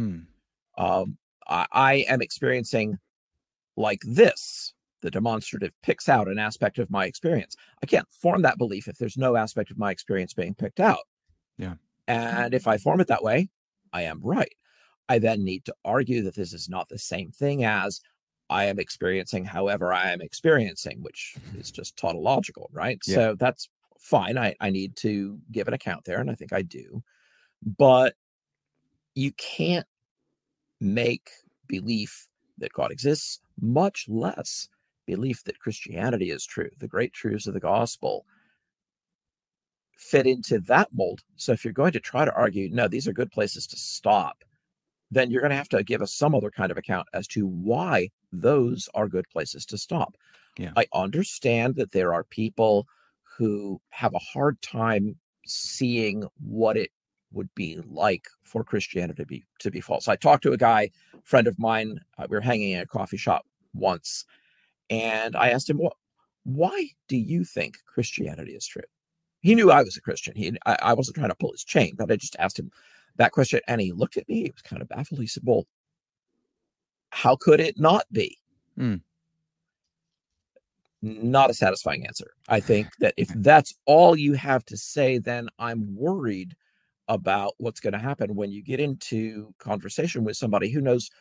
I am experiencing like this. The demonstrative picks out an aspect of my experience. I can't form that belief if there's no aspect of my experience being picked out. Yeah. And if I form it that way, I am right. I then need to argue that this is not the same thing as I am experiencing however I am experiencing, which is just tautological, right? Yeah. So that's fine. I need to give an account there, and I think I do. But you can't make belief that God exists, much less belief that Christianity is true, the great truths of the gospel, fit into that mold. So if you're going to try to argue, no, these are good places to stop, then you're going to have to give us some other kind of account as to why those are good places to stop. Yeah. I understand that there are people who have a hard time seeing what it would be like for Christianity to be false. I talked to a guy, friend of mine, we were hanging in a coffee shop once, and I asked him, "Well, why do you think Christianity is true?" He knew I was a Christian. I wasn't trying to pull his chain, but I just asked him that question, and he looked at me. He was kind of baffled. He said, "Well, how could it not be?" Not a satisfying answer. I think that if that's all you have to say, then I'm worried about what's going to happen when you get into conversation with somebody who knows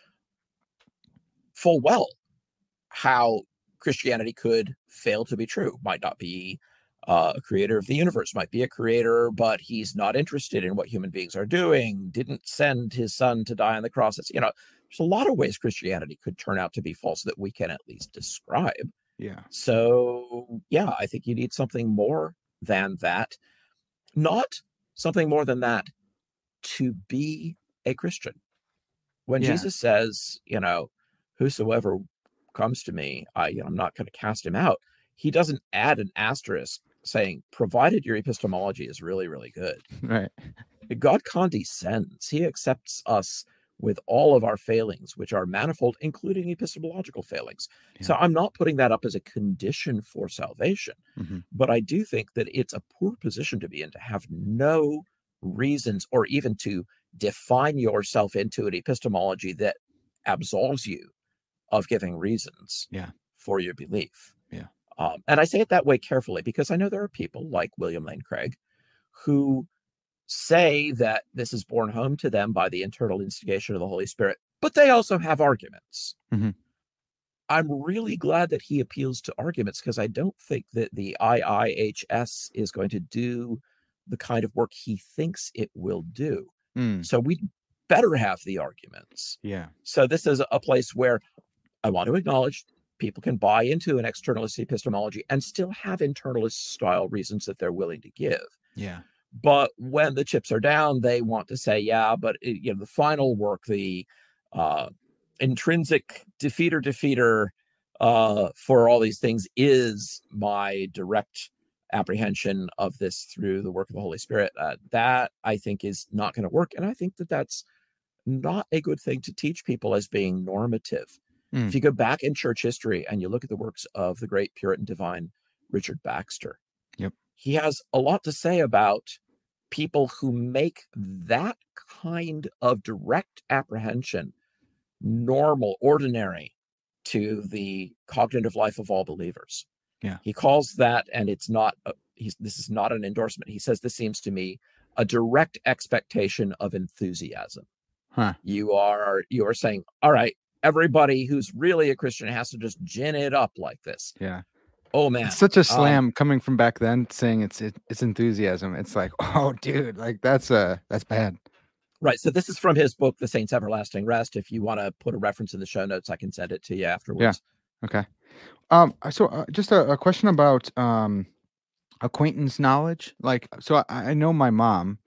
full well how Christianity could fail to be true. Might not be a creator of the universe, might be a creator, but he's not interested in what human beings are doing, didn't send his son to die on the cross. There's a lot of ways Christianity could turn out to be false that we can at least describe. Yeah. So, yeah, I think you need something more than that. Not something more than that to be a Christian. When Jesus says, whosoever comes to me, I'm not going to cast him out. He doesn't add an asterisk saying, provided your epistemology is really, really good. Right. God condescends. He accepts us with all of our failings, which are manifold, including epistemological failings. Yeah. So I'm not putting that up as a condition for salvation, but I do think that it's a poor position to be in, to have no reasons or even to define yourself into an epistemology that absolves you of giving reasons for your belief. Yeah. And I say it that way carefully because I know there are people like William Lane Craig who say that this is borne home to them by the internal instigation of the Holy Spirit, but they also have arguments. I'm really glad that he appeals to arguments because I don't think that the IIHS is going to do the kind of work he thinks it will do. So we better have the arguments. Yeah. So this is a place where I want to acknowledge people can buy into an externalist epistemology and still have internalist style reasons that they're willing to give. Yeah. But when the chips are down, they want to say, but the final work, the intrinsic defeater for all these things is my direct apprehension of this through the work of the Holy Spirit. That I think is not going to work. And I think that that's not a good thing to teach people as being normative. If you go back in church history and you look at the works of the great Puritan divine Richard Baxter, he has a lot to say about people who make that kind of direct apprehension normal, ordinary to the cognitive life of all believers. Yeah. He calls that, and it's not, this is not an endorsement. He says, this seems to me a direct expectation of enthusiasm. You are saying, all right, everybody who's really a Christian has to just gin it up like this. Yeah. Oh man, it's such a slam coming from back then, saying it's enthusiasm. It's like, oh dude, like that's bad. Right. So this is from his book, The Saints' Everlasting Rest. If you want to put a reference in the show notes, I can send it to you afterwards. Yeah. Okay. So just a question about acquaintance knowledge. Like, so I know my mom,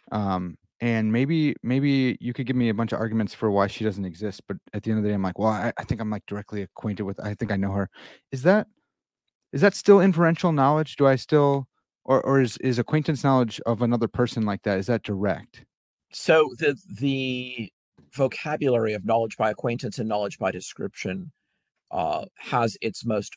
and maybe you could give me a bunch of arguments for why she doesn't exist. But at the end of the day, I'm like, well, I think I'm like directly acquainted with. I think I know her. Is that still inferential knowledge? Do I still, or is acquaintance knowledge of another person like that? Is that direct? So the vocabulary of knowledge by acquaintance and knowledge by description has its most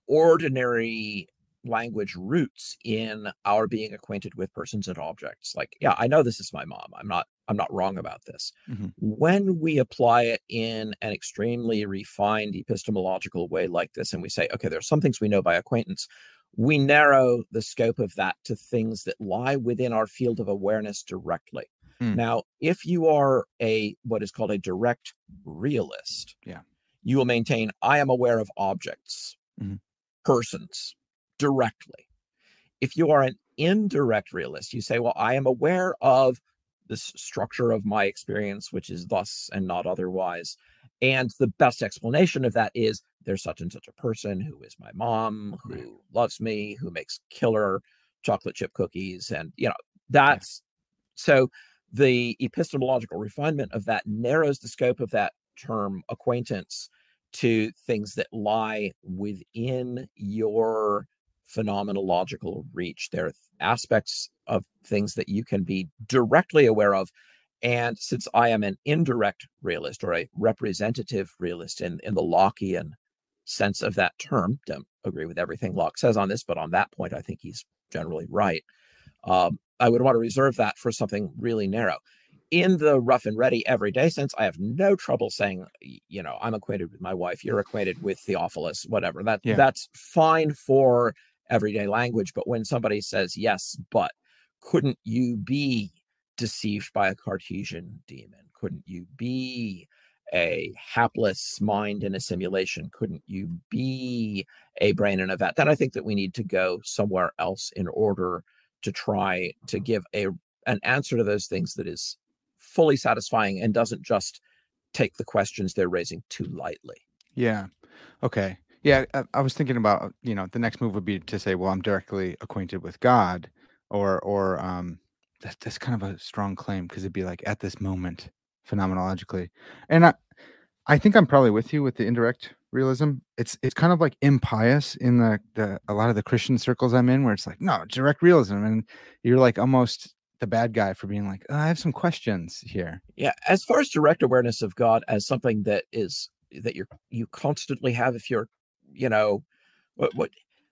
ordinary language roots in our being acquainted with persons and objects. Like, I know this is my mom. I'm not wrong about this. When we apply it in an extremely refined epistemological way like this, and we say, okay, there are some things we know by acquaintance, we narrow the scope of that to things that lie within our field of awareness directly. Now, if you are what is called a direct realist, you will maintain, I am aware of objects, persons, directly. If you are an indirect realist, you say, well, I am aware of this structure of my experience, which is thus and not otherwise. And the best explanation of that is there's such and such a person who is my mom, who loves me, who makes killer chocolate chip cookies. And, that's so the epistemological refinement of that narrows the scope of that term acquaintance to things that lie within your phenomenological reach. There are aspects of things that you can be directly aware of. And since I am an indirect realist or a representative realist in the Lockean sense of that term, don't agree with everything Locke says on this, but on that point, I think he's generally right. I would want to reserve that for something really narrow. In the rough and ready everyday sense, I have no trouble saying, I'm acquainted with my wife, you're acquainted with Theophilus, whatever. That's fine for everyday language. But when somebody says, yes, but couldn't you be deceived by a Cartesian demon? Couldn't you be a hapless mind in a simulation? Couldn't you be a brain in a vat? Then I think that we need to go somewhere else in order to try to give an answer to those things that is fully satisfying and doesn't just take the questions they're raising too lightly. Yeah. Okay. Yeah. I was thinking about, the next move would be to say, well, I'm directly acquainted with God, or that's kind of a strong claim, because it'd be like at this moment phenomenologically. And I think I'm probably with you with the indirect realism. It's kind of like impious in the a lot of the Christian circles I'm in, where it's like, no, direct realism. And you're like almost the bad guy for being like, oh, I have some questions here. Yeah. As far as direct awareness of God as something that you constantly have, if you're, what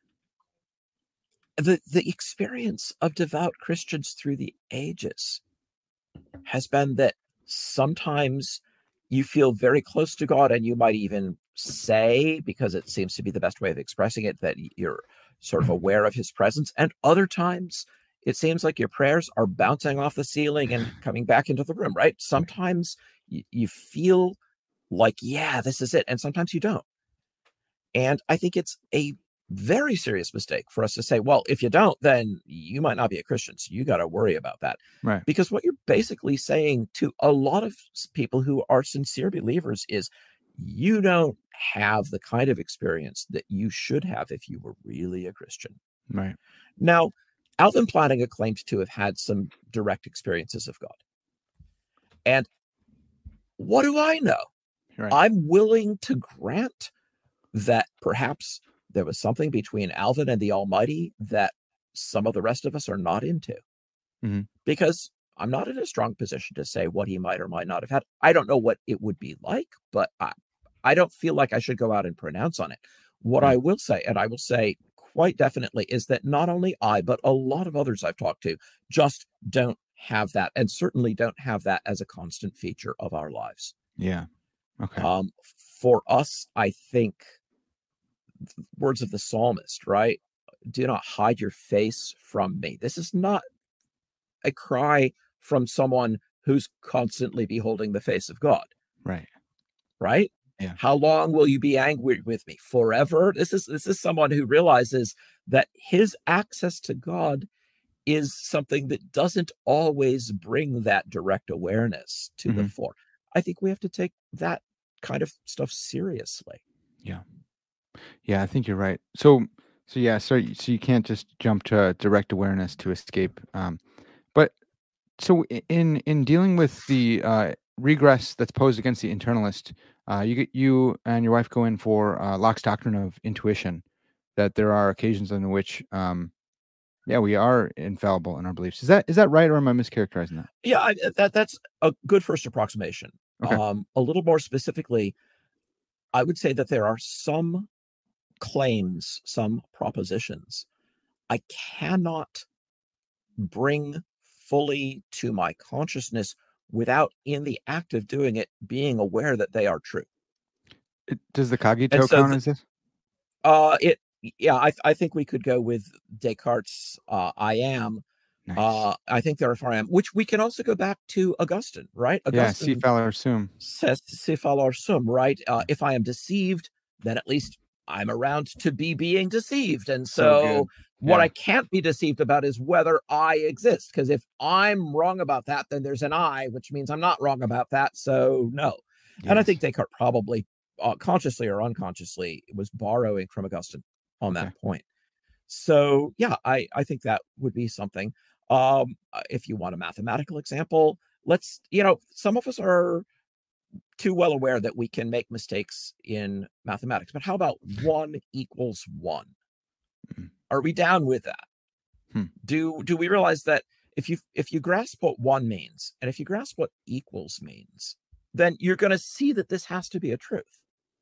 the experience of devout Christians through the ages has been that sometimes you feel very close to God, and you might even say, because it seems to be the best way of expressing it, that you're sort of aware of his presence. And other times it seems like your prayers are bouncing off the ceiling and coming back into the room, right? Sometimes you feel like, yeah, this is it. And sometimes you don't. And I think it's a very serious mistake for us to say, well, if you don't, then you might not be a Christian. So you got to worry about that. Right. Because what you're basically saying to a lot of people who are sincere believers is, you don't have the kind of experience that you should have if you were really a Christian. Right. Now, Alvin Plantinga claimed to have had some direct experiences of God. And what do I know? Right. I'm willing to grant that perhaps there was something between Alvin and the Almighty that some of the rest of us are not into. Mm-hmm. Because I'm not in a strong position to say what he might or might not have had. I don't know what it would be like, but I don't feel like I should go out and pronounce on it. What I will say, and I will say quite definitely, is that not only I, but a lot of others I've talked to just don't have that, and certainly don't have that as a constant feature of our lives. Yeah. Okay. For us, I think, words of the psalmist, right? Do not hide your face from me. This is not a cry from someone who's constantly beholding the face of God. Right. Right? Yeah. How long will you be angry with me? Forever? This is someone who realizes that his access to God is something that doesn't always bring that direct awareness to the fore. I think we have to take that kind of stuff seriously. Yeah. Yeah, I think you're right. So you can't just jump to direct awareness to escape. But so in dealing with the regress that's posed against the internalist, you and your wife go in for Locke's doctrine of intuition, that there are occasions in which we are infallible in our beliefs. Is that right, or am I mischaracterizing that? Yeah, that's a good first approximation. Okay. A little more specifically, I would say that there are some claims, some propositions I cannot bring fully to my consciousness without, in the act of doing it, being aware that they are true. Does the cogito count as this? I think we could go with Descartes' I am. Nice. I think therefore I am, which we can also go back to Augustine, right? Augustine si falor sum. says si falor sum, right? If I am deceived, then at least I'm around to be being deceived. And so what I can't be deceived about is whether I exist. Because if I'm wrong about that, then there's an I, which means I'm not wrong about that. So no. Yes. And I think Descartes probably consciously or unconsciously was borrowing from Augustine on that point. So yeah, I think that would be something. If you want a mathematical example, some of us are too well aware that we can make mistakes in mathematics, but how about 1 = 1? Are we down with that? Do we realize that if you grasp what 1 means, and if you grasp what equals means, then you're going to see that this has to be a truth.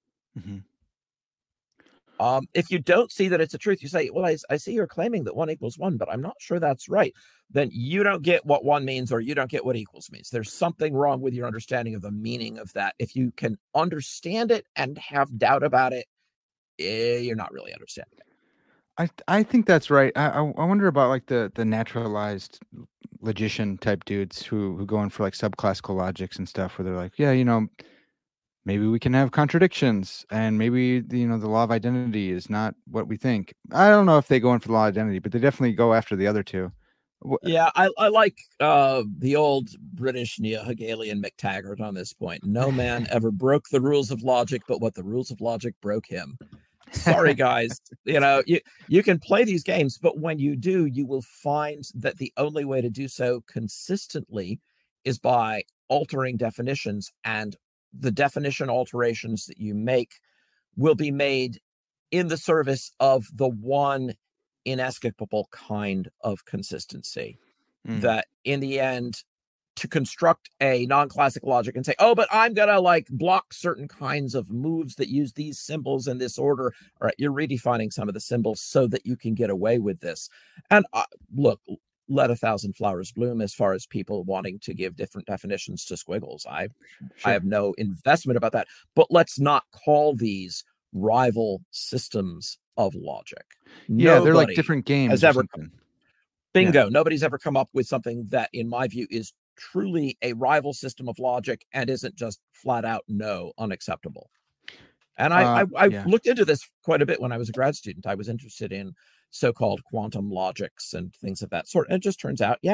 If you don't see that it's a truth, you say, well, I see you're claiming that 1 = 1, but I'm not sure that's right. Then you don't get what 1 means, or you don't get what equals means. There's something wrong with your understanding of the meaning of that. If you can understand it and have doubt about it, you're not really understanding it. I think that's right. I wonder about like the naturalized logician type dudes who go in for like subclassical logics and stuff, where they're like, yeah, maybe we can have contradictions, and maybe the law of identity is not what we think. I don't know if they go in for the law of identity, but they definitely go after the other two. Yeah, I like the old British neo-Hegelian McTaggart on this point. No man ever broke the rules of logic, but what the rules of logic broke him. Sorry, guys. You can play these games, but when you do, you will find that the only way to do so consistently is by altering definitions, and the definition alterations that you make will be made in the service of the one inescapable kind of consistency that in the end, to construct a non-classic logic and say, oh, but I'm gonna like block certain kinds of moves that use these symbols in this order. All right, you're redefining some of the symbols so that you can get away with this. And look, let a thousand flowers bloom as far as people wanting to give different definitions to squiggles. I have no investment about that. But let's not call these rival systems of logic. Yeah, they're like different games. Bingo. Yeah. Nobody's ever come up with something that, in my view, is truly a rival system of logic and isn't just flat out unacceptable. And I looked into this quite a bit when I was a grad student. I was interested in so-called quantum logics and things of that sort. And it just turns out,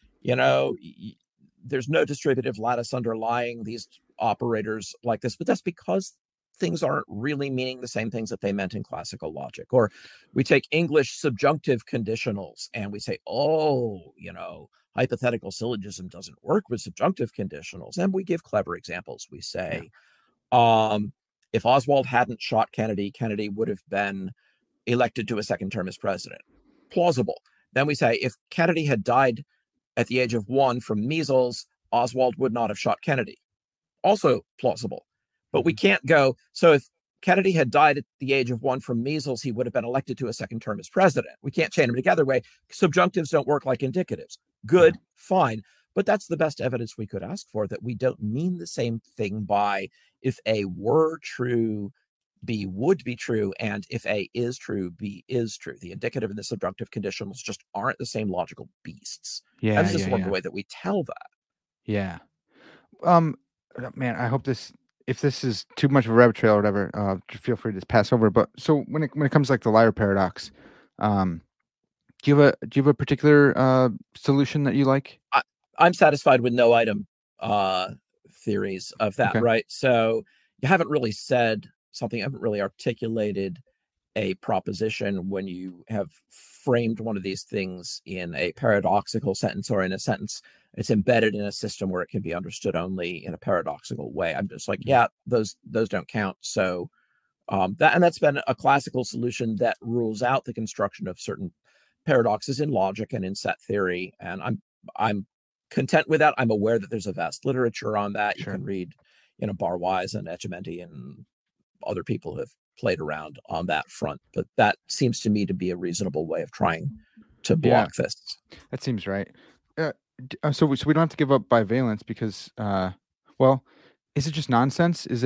there's no distributive lattice underlying these operators like this, but that's because things aren't really meaning the same things that they meant in classical logic. Or we take English subjunctive conditionals and we say, hypothetical syllogism doesn't work with subjunctive conditionals. And we give clever examples. We say, if Oswald hadn't shot Kennedy, Kennedy would have been elected to a second term as president. Plausible. Then we say, if Kennedy had died at the age of 1 from measles, Oswald would not have shot Kennedy. Also plausible. But we can't go, so if Kennedy had died at the age of 1 from measles, he would have been elected to a second term as president. We can't chain them together. Subjunctives don't work like indicatives. Good, fine. But that's the best evidence we could ask for, that we don't mean the same thing by if A were true, B would be true, and if A is true, B is true. The indicative and the subjunctive conditionals just aren't the same logical beasts. Yeah, and this is one way that we tell that. Yeah. Man, I hope if this is too much of a rabbit trail or whatever, feel free to pass over. But so when it comes to like the liar paradox, do you have a particular solution that you like? I'm satisfied with no item theories of that, right? So you haven't really said something, you haven't really articulated a proposition when you have framed one of these things in a paradoxical sentence or in a sentence it's embedded in a system where it can be understood only in a paradoxical way. I'm just like, those don't count. So that's been a classical solution that rules out the construction of certain paradoxes in logic and in set theory. And I'm content with that. I'm aware that there's a vast literature on that. You can read, Barwise and Etchemendy and other people who have played around on that front. But that seems to me to be a reasonable way of trying to block this. That seems right. So we don't have to give up bivalence because, is it just nonsense? Is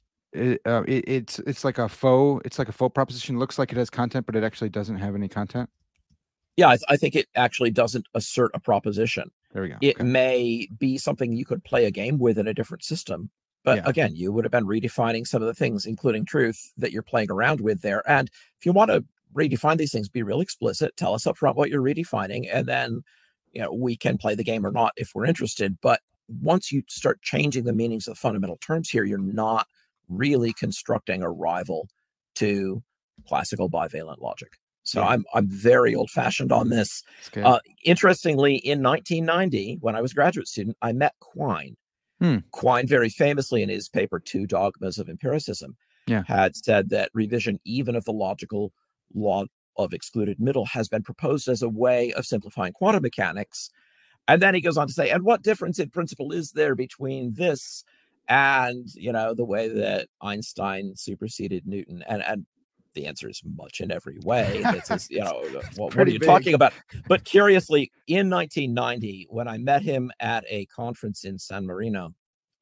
it's like a faux proposition. It looks like it has content, but it actually doesn't have any content. Yeah, I think it actually doesn't assert a proposition. There we go. It may be something you could play a game with in a different system. But again, you would have been redefining some of the things, including truth, that you're playing around with there. And if you want to redefine these things, be real explicit. Tell us up front what you're redefining, and then we can play the game or not if we're interested. But once you start changing the meanings of the fundamental terms here, you're not really constructing a rival to classical bivalent logic. So I'm very old-fashioned on this. Interestingly, in 1990, when I was a graduate student, I met Quine. Quine very famously in his paper, Two Dogmas of Empiricism, had said that revision even of the logical law of excluded middle has been proposed as a way of simplifying quantum mechanics. And then he goes on to say, and what difference in principle is there between this and, the way that Einstein superseded Newton? And the answer is much in every way. This is, what are you talking about? But curiously, in 1990, when I met him at a conference in San Marino,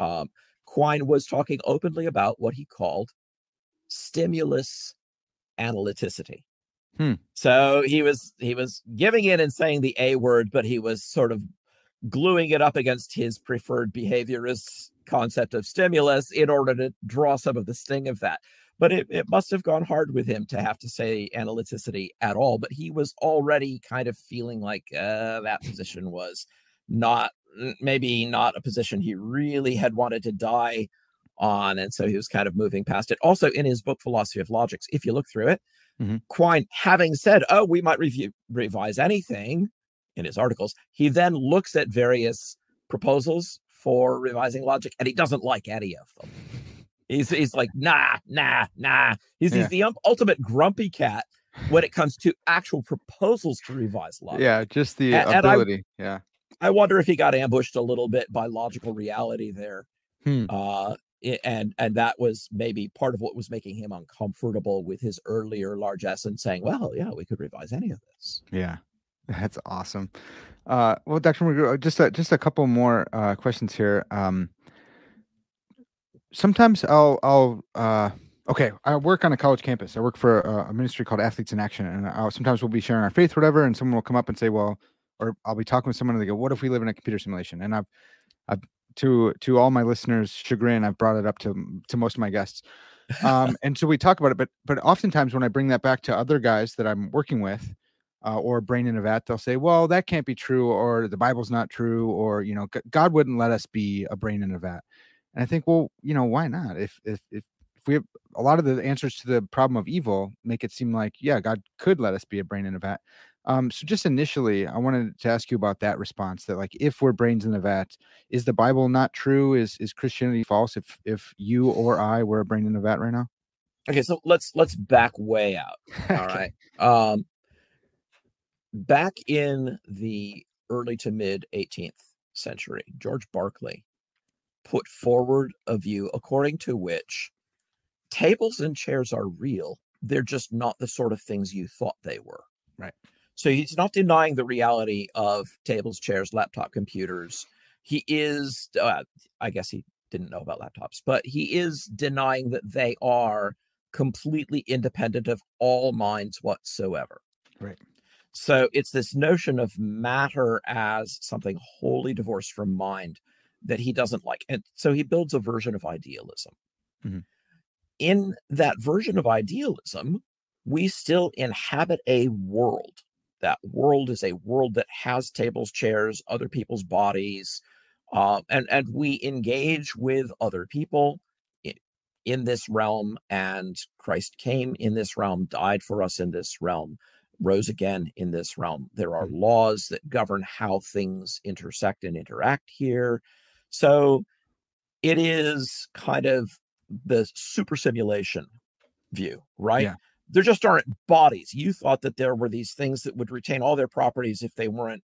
Quine was talking openly about what he called stimulus analyticity. So he was giving in and saying the A word, but he was sort of gluing it up against his preferred behaviorist concept of stimulus in order to draw some of the sting of that. But it must have gone hard with him to have to say analyticity at all. But he was already kind of feeling like that position was maybe not a position he really had wanted to die on. And so he was kind of moving past it. Also, in his book, Philosophy of Logics, if you look through it, Quine, having said, oh, we might revise anything in his articles, he then looks at various proposals for revising logic, and he doesn't like any of them. He's like, nah. He's the ultimate grumpy cat when it comes to actual proposals to revise logic. Yeah, just the ability. I wonder if he got ambushed a little bit by logical reality there. And that was maybe part of what was making him uncomfortable with his earlier largesse and saying, well, yeah, we could revise any of this. Yeah, that's awesome. Well, Dr. McGrew, just a couple more questions here. Sometimes I'll I work on a college campus. I work for a ministry called Athletes in Action, and sometimes we'll be sharing our faith, whatever, and someone will come up and say, well, or I'll be talking with someone and they go, what if we live in a computer simulation? And I've to all my listeners' chagrin, I've brought it up to most of my guests. And so we talk about it, but oftentimes when I bring that back to other guys that I'm working with, or brain in a vat, they'll say, well, that can't be true, or the Bible's not true, or, God wouldn't let us be a brain in a vat. And I think, well, why not? If we have a lot of the answers to the problem of evil make it seem like, yeah, God could let us be a brain in a vat. So just initially, I wanted to ask you about that response, that like, if we're brains in a vat, is the Bible not true? Is Christianity false if you or I were a brain in a vat right now? Okay, so let's back way out. All right. Back in the early to mid 18th century, George Berkeley put forward a view according to which tables and chairs are real. They're just not the sort of things you thought they were. Right. So he's not denying the reality of tables, chairs, laptop computers. He is, I guess he didn't know about laptops, but he is denying that they are completely independent of all minds whatsoever. Right. So it's this notion of matter as something wholly divorced from mind that he doesn't like. And so he builds a version of idealism. In that version of idealism, we still inhabit a world. That world is a world that has tables, chairs, other people's bodies, and we engage with other people in this realm, and Christ came in this realm, died for us in this realm, rose again in this realm. There are laws that govern how things intersect and interact here. So it is kind of the super simulation view, right? Yeah. There just aren't bodies. You thought that there were these things that would retain all their properties if they weren't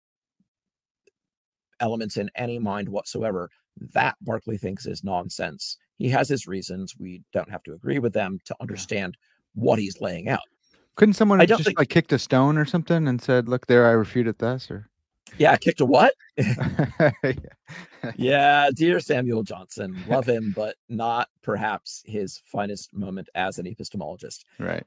elements in any mind whatsoever. That Berkeley thinks is nonsense. He has his reasons. We don't have to agree with them to understand what he's laying out. Couldn't someone have just like kicked a stone or something and said, look there, I refuted this? Or yeah, kicked a what? Yeah, dear Samuel Johnson, love him, but not perhaps his finest moment as an epistemologist. Right.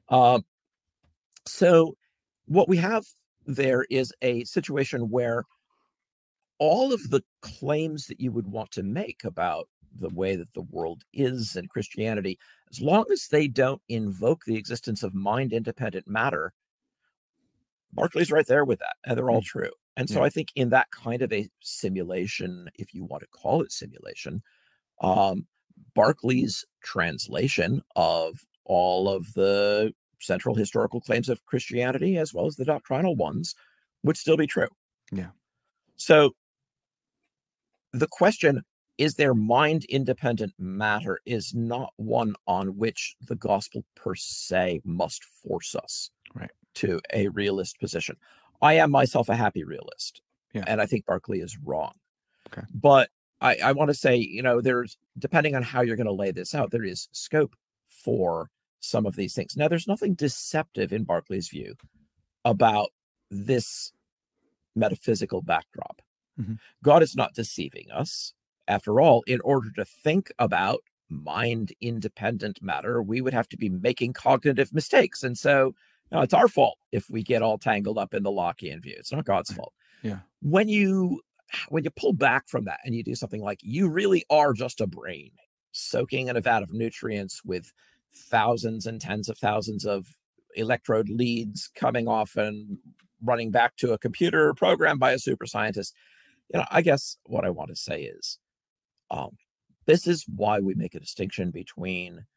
So what we have there is a situation where all of the claims that you would want to make about the way that the world is in Christianity, as long as they don't invoke the existence of mind-independent matter, Berkeley's right there with that, and they're all true. And so I think in that kind of a simulation, if you want to call it simulation, Berkeley's translation of all of the central historical claims of Christianity, as well as the doctrinal ones, would still be true. Yeah. So the question, is there mind-independent matter, is not one on which the gospel per se must force us to a realist position. I am myself a happy realist, and I think Berkeley is wrong. Okay. But I want to say, there's, depending on how you're going to lay this out, there is scope for some of these things. Now, there's nothing deceptive in Berkeley's view about this metaphysical backdrop. God is not deceiving us. After all, in order to think about mind-independent matter, we would have to be making cognitive mistakes. And so No, it's our fault if we get all tangled up in the Lockean view. It's not God's fault. Yeah. When you pull back from that and you do something like you really are just a brain soaking in a vat of nutrients with thousands and tens of thousands of electrode leads coming off and running back to a computer programmed by a super scientist, I guess what I want to say is this is why we make a distinction between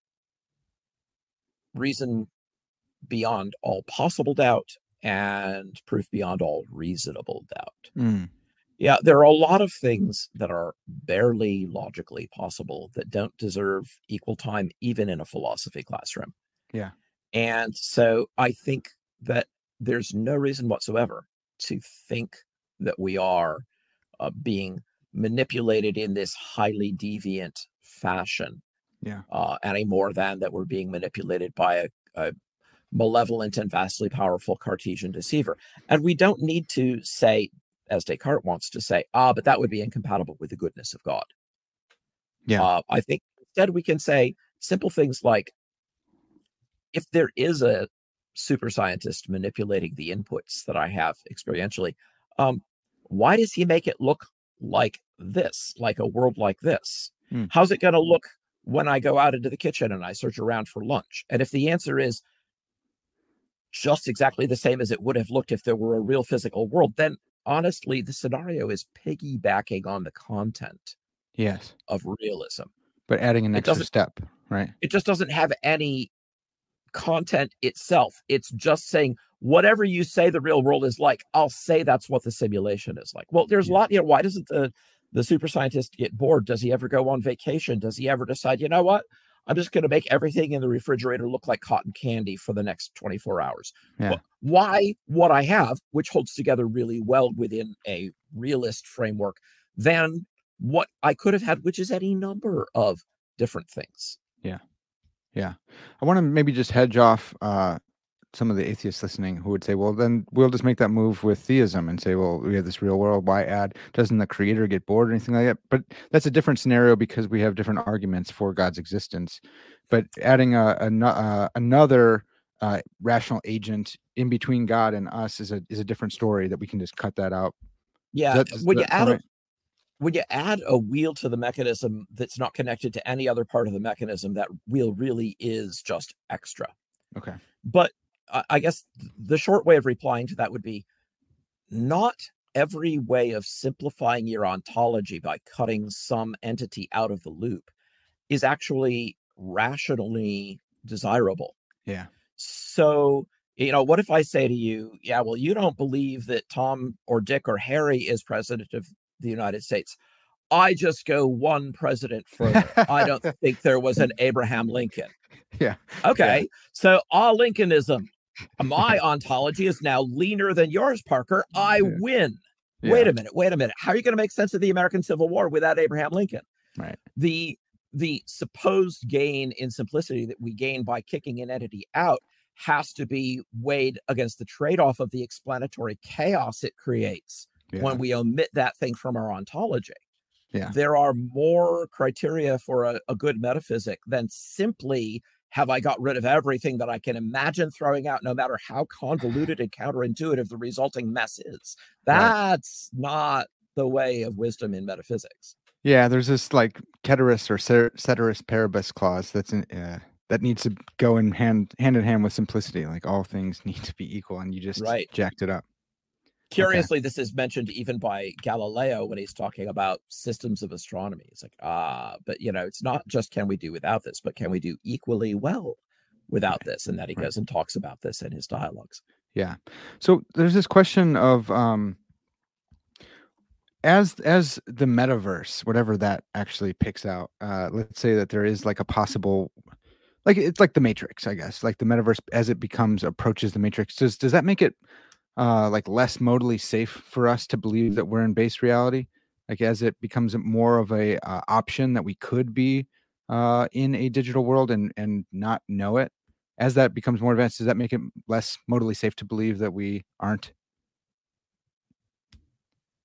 reason beyond all possible doubt and proof beyond all reasonable doubt. Yeah, there are a lot of things that are barely logically possible that don't deserve equal time, even in a philosophy classroom. Yeah. And so I think that there's no reason whatsoever to think that we are being manipulated in this highly deviant fashion. Yeah. Any more than that we're being manipulated by a malevolent and vastly powerful Cartesian deceiver. And we don't need to say, as Descartes wants to say, but that would be incompatible with the goodness of God. Yeah. I think instead we can say simple things like, if there is a super scientist manipulating the inputs that I have experientially, why does he make it look like this, like a world like this? How's it going to look when I go out into the kitchen and I search around for lunch? And if the answer is just exactly the same as it would have looked if there were a real physical world, then honestly, the scenario is piggybacking on the content of realism. But adding an extra step, right? It just doesn't have any content itself. It's just saying, whatever you say the real world is like, I'll say that's what the simulation is like. Well, there's a lot, why doesn't the super scientist get bored? Does he ever go on vacation? Does he ever decide, you know what? I'm just going to make everything in the refrigerator look like cotton candy for the next 24 hours. Yeah. Why what I have, which holds together really well within a realist framework, than what I could have had, which is any number of different things. Yeah. Yeah. I want to maybe just hedge off some of the atheists listening who would say, well, then we'll just make that move with theism and say, well, we have this real world. Why add? Doesn't the creator get bored or anything like that? But that's a different scenario because we have different arguments for God's existence. But adding another rational agent in between God and us is a different story that we can just cut that out. Yeah. When you add a wheel to the mechanism that's not connected to any other part of the mechanism, that wheel really is just extra. Okay. But I guess the short way of replying to that would be, not every way of simplifying your ontology by cutting some entity out of the loop is actually rationally desirable. Yeah. So, what if I say to you, yeah, well, you don't believe that Tom or Dick or Harry is president of the United States. I just go one president further. I don't think there was an Abraham Lincoln. Yeah. Okay. Yeah. So Lincolnism, my ontology is now leaner than yours, Parker. I win. Yeah. Wait a minute. How are you going to make sense of the American Civil War without Abraham Lincoln? Right. The supposed gain in simplicity that we gain by kicking an entity out has to be weighed against the trade-off of the explanatory chaos it creates when we omit that thing from our ontology. Yeah. There are more criteria for a good metaphysic than simply, have I got rid of everything that I can imagine throwing out, no matter how convoluted and counterintuitive the resulting mess is? That's not the way of wisdom in metaphysics. Yeah, there's this like ceteris or ceteris paribus clause that's in, that needs to go in hand in hand with simplicity. Like all things need to be equal, and you just jacked it up. Curiously, this is mentioned even by Galileo when he's talking about systems of astronomy. It's like, but it's not just can we do without this, but can we do equally well without this? And that he goes and talks about this in his dialogues. Yeah. So there's this question of as the metaverse, whatever that actually picks out, let's say that there is like a possible, like it's like the Matrix, I guess, like the metaverse as it approaches the Matrix. Does that make it like less modally safe for us to believe that we're in base reality? Like as it becomes more of a option that we could be in a digital world and not know it, as that becomes more advanced, does that make it less modally safe to believe that we aren't?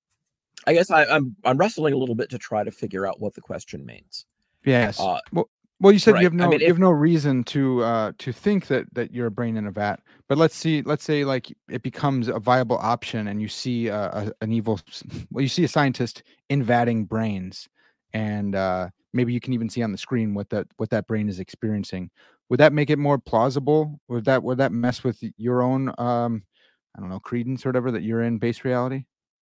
I guess I'm wrestling a little bit to try to figure out what the question means. Yes. Well, you said Right. you have I mean, you have no reason to think that you're a brain in a vat. But let's say like it becomes a viable option, and you see an evil, well, you see a scientist invatting brains, and maybe you can even see on the screen what that brain is experiencing. Would that make it more plausible? Would that mess with your own I don't know, credence or whatever that you're in base reality?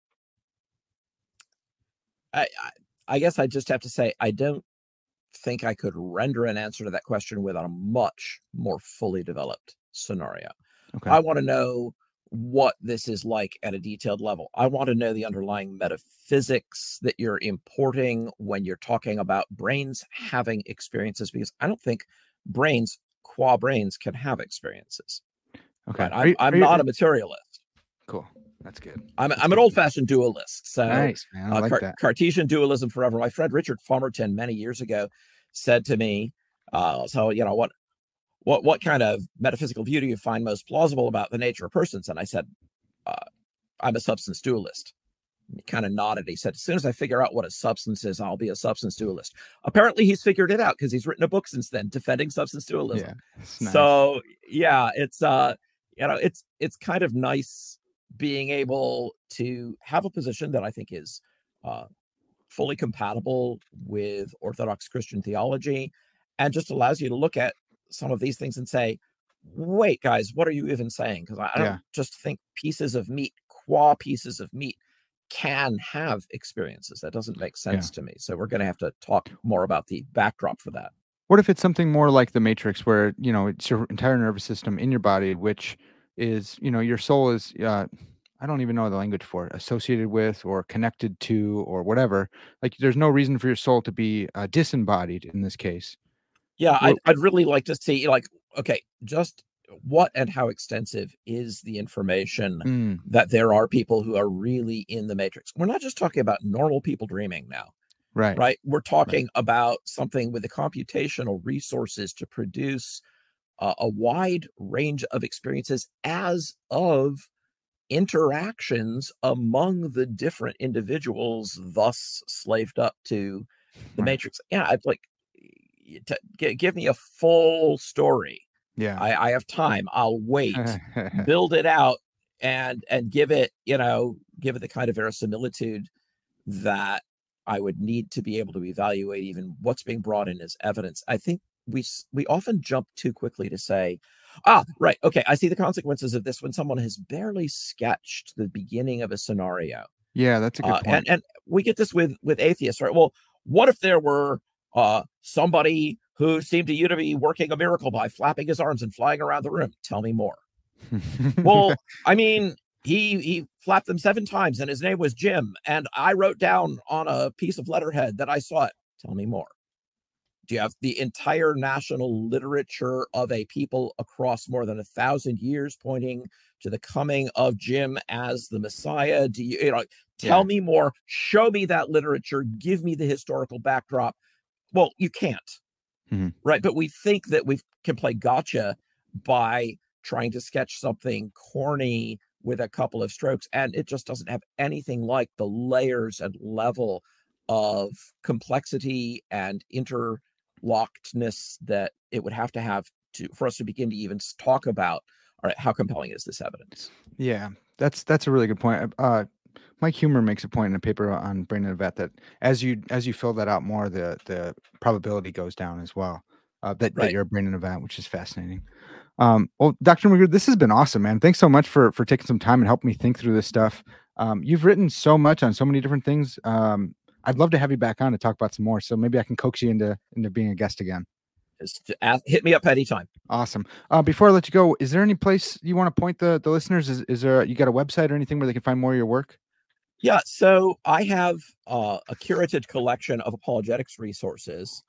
I guess I just have to say I don't think I could render an answer to that question without a much more fully developed scenario. Okay. I want to know what this is like at a detailed level. I want to know the underlying metaphysics that you're importing when you're talking about brains having experiences, because I don't think brains, qua brains, can have experiences. Okay. Right? I'm not a materialist. Cool. That's good. I'm an old-fashioned dualist. So Nice, man. I like that. Cartesian dualism forever. My friend Richard Fumerton many years ago said to me, so, you know, what kind of metaphysical view do you find most plausible about the nature of persons? And I said, I'm a substance dualist. He kind of nodded. He said, as soon as I figure out what a substance is, I'll be a substance dualist. Apparently he's figured it out, because he's written a book since then defending substance dualism. Yeah, nice. So yeah, it's it's kind of nice being able to have a position that I think is fully compatible with Orthodox Christian theology, and just allows you to look at some of these things and say, wait, guys, what are you even saying? Because I don't just think pieces of meat, qua pieces of meat, can have experiences. That doesn't make sense to me. So we're going to have to talk more about the backdrop for that. What if it's something more like the Matrix, where, you know, it's your entire nervous system in your body, which is, you know, your soul is, I don't even know the language for it, associated with or connected to or whatever. Like, there's no reason for your soul to be disembodied in this case. Yeah, I'd really like to see, like, okay, just what and how extensive is the information that there are people who are really in the Matrix. We're not just talking about normal people dreaming now. Right. We're talking about something with the computational resources to produce a wide range of experiences as of interactions among the different individuals, thus slaved up to the Matrix. Yeah, I'd like give me a full story. Yeah, I have time. I'll wait, build it out, and give it, give it the kind of verisimilitude that I would need to be able to evaluate even what's being brought in as evidence. I think we often jump too quickly to say, right, okay, I see the consequences of this when someone has barely sketched the beginning of a scenario. Yeah, that's a good point. And we get this with atheists, right? Well, what if there were somebody who seemed to you to be working a miracle by flapping his arms and flying around the room? Tell me more. Well, I mean, he flapped them 7 times and his name was Jim, and I wrote down on a piece of letterhead that I saw it. Tell me more. Do you have the entire national literature of a people across more than 1,000 years pointing to the coming of Jim as the Messiah? Do you, tell me more, show me that literature, give me the historical backdrop? Well, you can't, right? But we think that we can play gotcha by trying to sketch something corny with a couple of strokes, and it just doesn't have anything like the layers and level of complexity and interlockedness that it would have to for us to begin to even talk about, all right, how compelling is this evidence? Yeah, that's a really good point. Mike Humer makes a point in a paper on Brain in a Vat that as you fill that out more, the probability goes down as well. That you're a brain in a vat, which is fascinating. Well, Dr. McGrew, this has been awesome, man. Thanks so much for taking some time and helping me think through this stuff. You've written so much on so many different things. I'd love to have you back on to talk about some more. So maybe I can coax you into being a guest again. Just hit me up anytime. Awesome. Before I let you go, is there any place you want to point the listeners? Is there, you got a website or anything where they can find more of your work? Yeah, so I have a curated collection of apologetics resources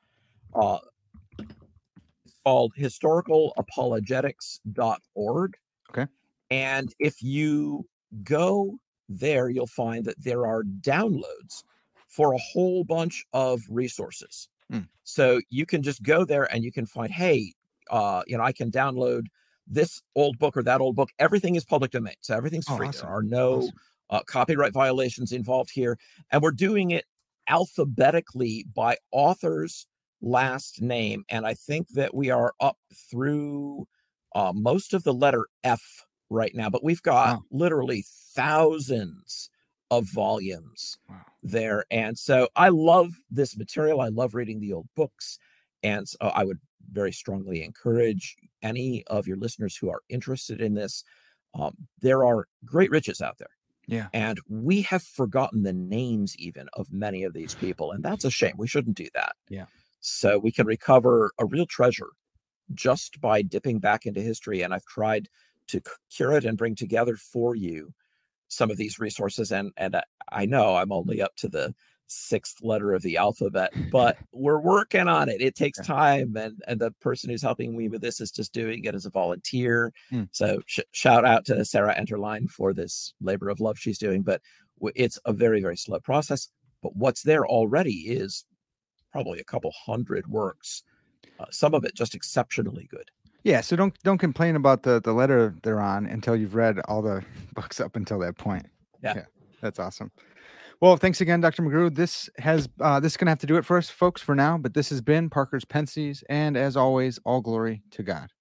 called historicalapologetics.org. Okay. And if you go there, you'll find that there are downloads for a whole bunch of resources. So you can just go there and you can find, hey, I can download this old book or that old book. Everything is public domain, so everything's free. Awesome. There are no copyright violations involved here. And we're doing it alphabetically by authors last name. And I think that we are up through most of the letter F right now, but we've got literally thousands of volumes there. And so I love this material. I love reading the old books. And so I would very strongly encourage any of your listeners who are interested in this. There are great riches out there. Yeah. And we have forgotten the names even of many of these people. And that's a shame. We shouldn't do that. Yeah. So we can recover a real treasure just by dipping back into history. And I've tried to curate and bring together for you some of these resources. And I know I'm only up to the 6th letter of the alphabet, but we're working on it. It takes time. And the person who's helping me with this is just doing it as a volunteer. So shout out to Sarah Enterline for this labor of love she's doing. But it's a very, very slow process. But what's there already is probably a couple hundred works. Some of it just exceptionally good. Yeah, so don't complain about the letter they're on until you've read all the books up until that point. Yeah, that's awesome. Well, thanks again, Dr. McGrew. This is gonna have to do it for us, folks, for now. But this has been Parker's Pensies, and as always, all glory to God.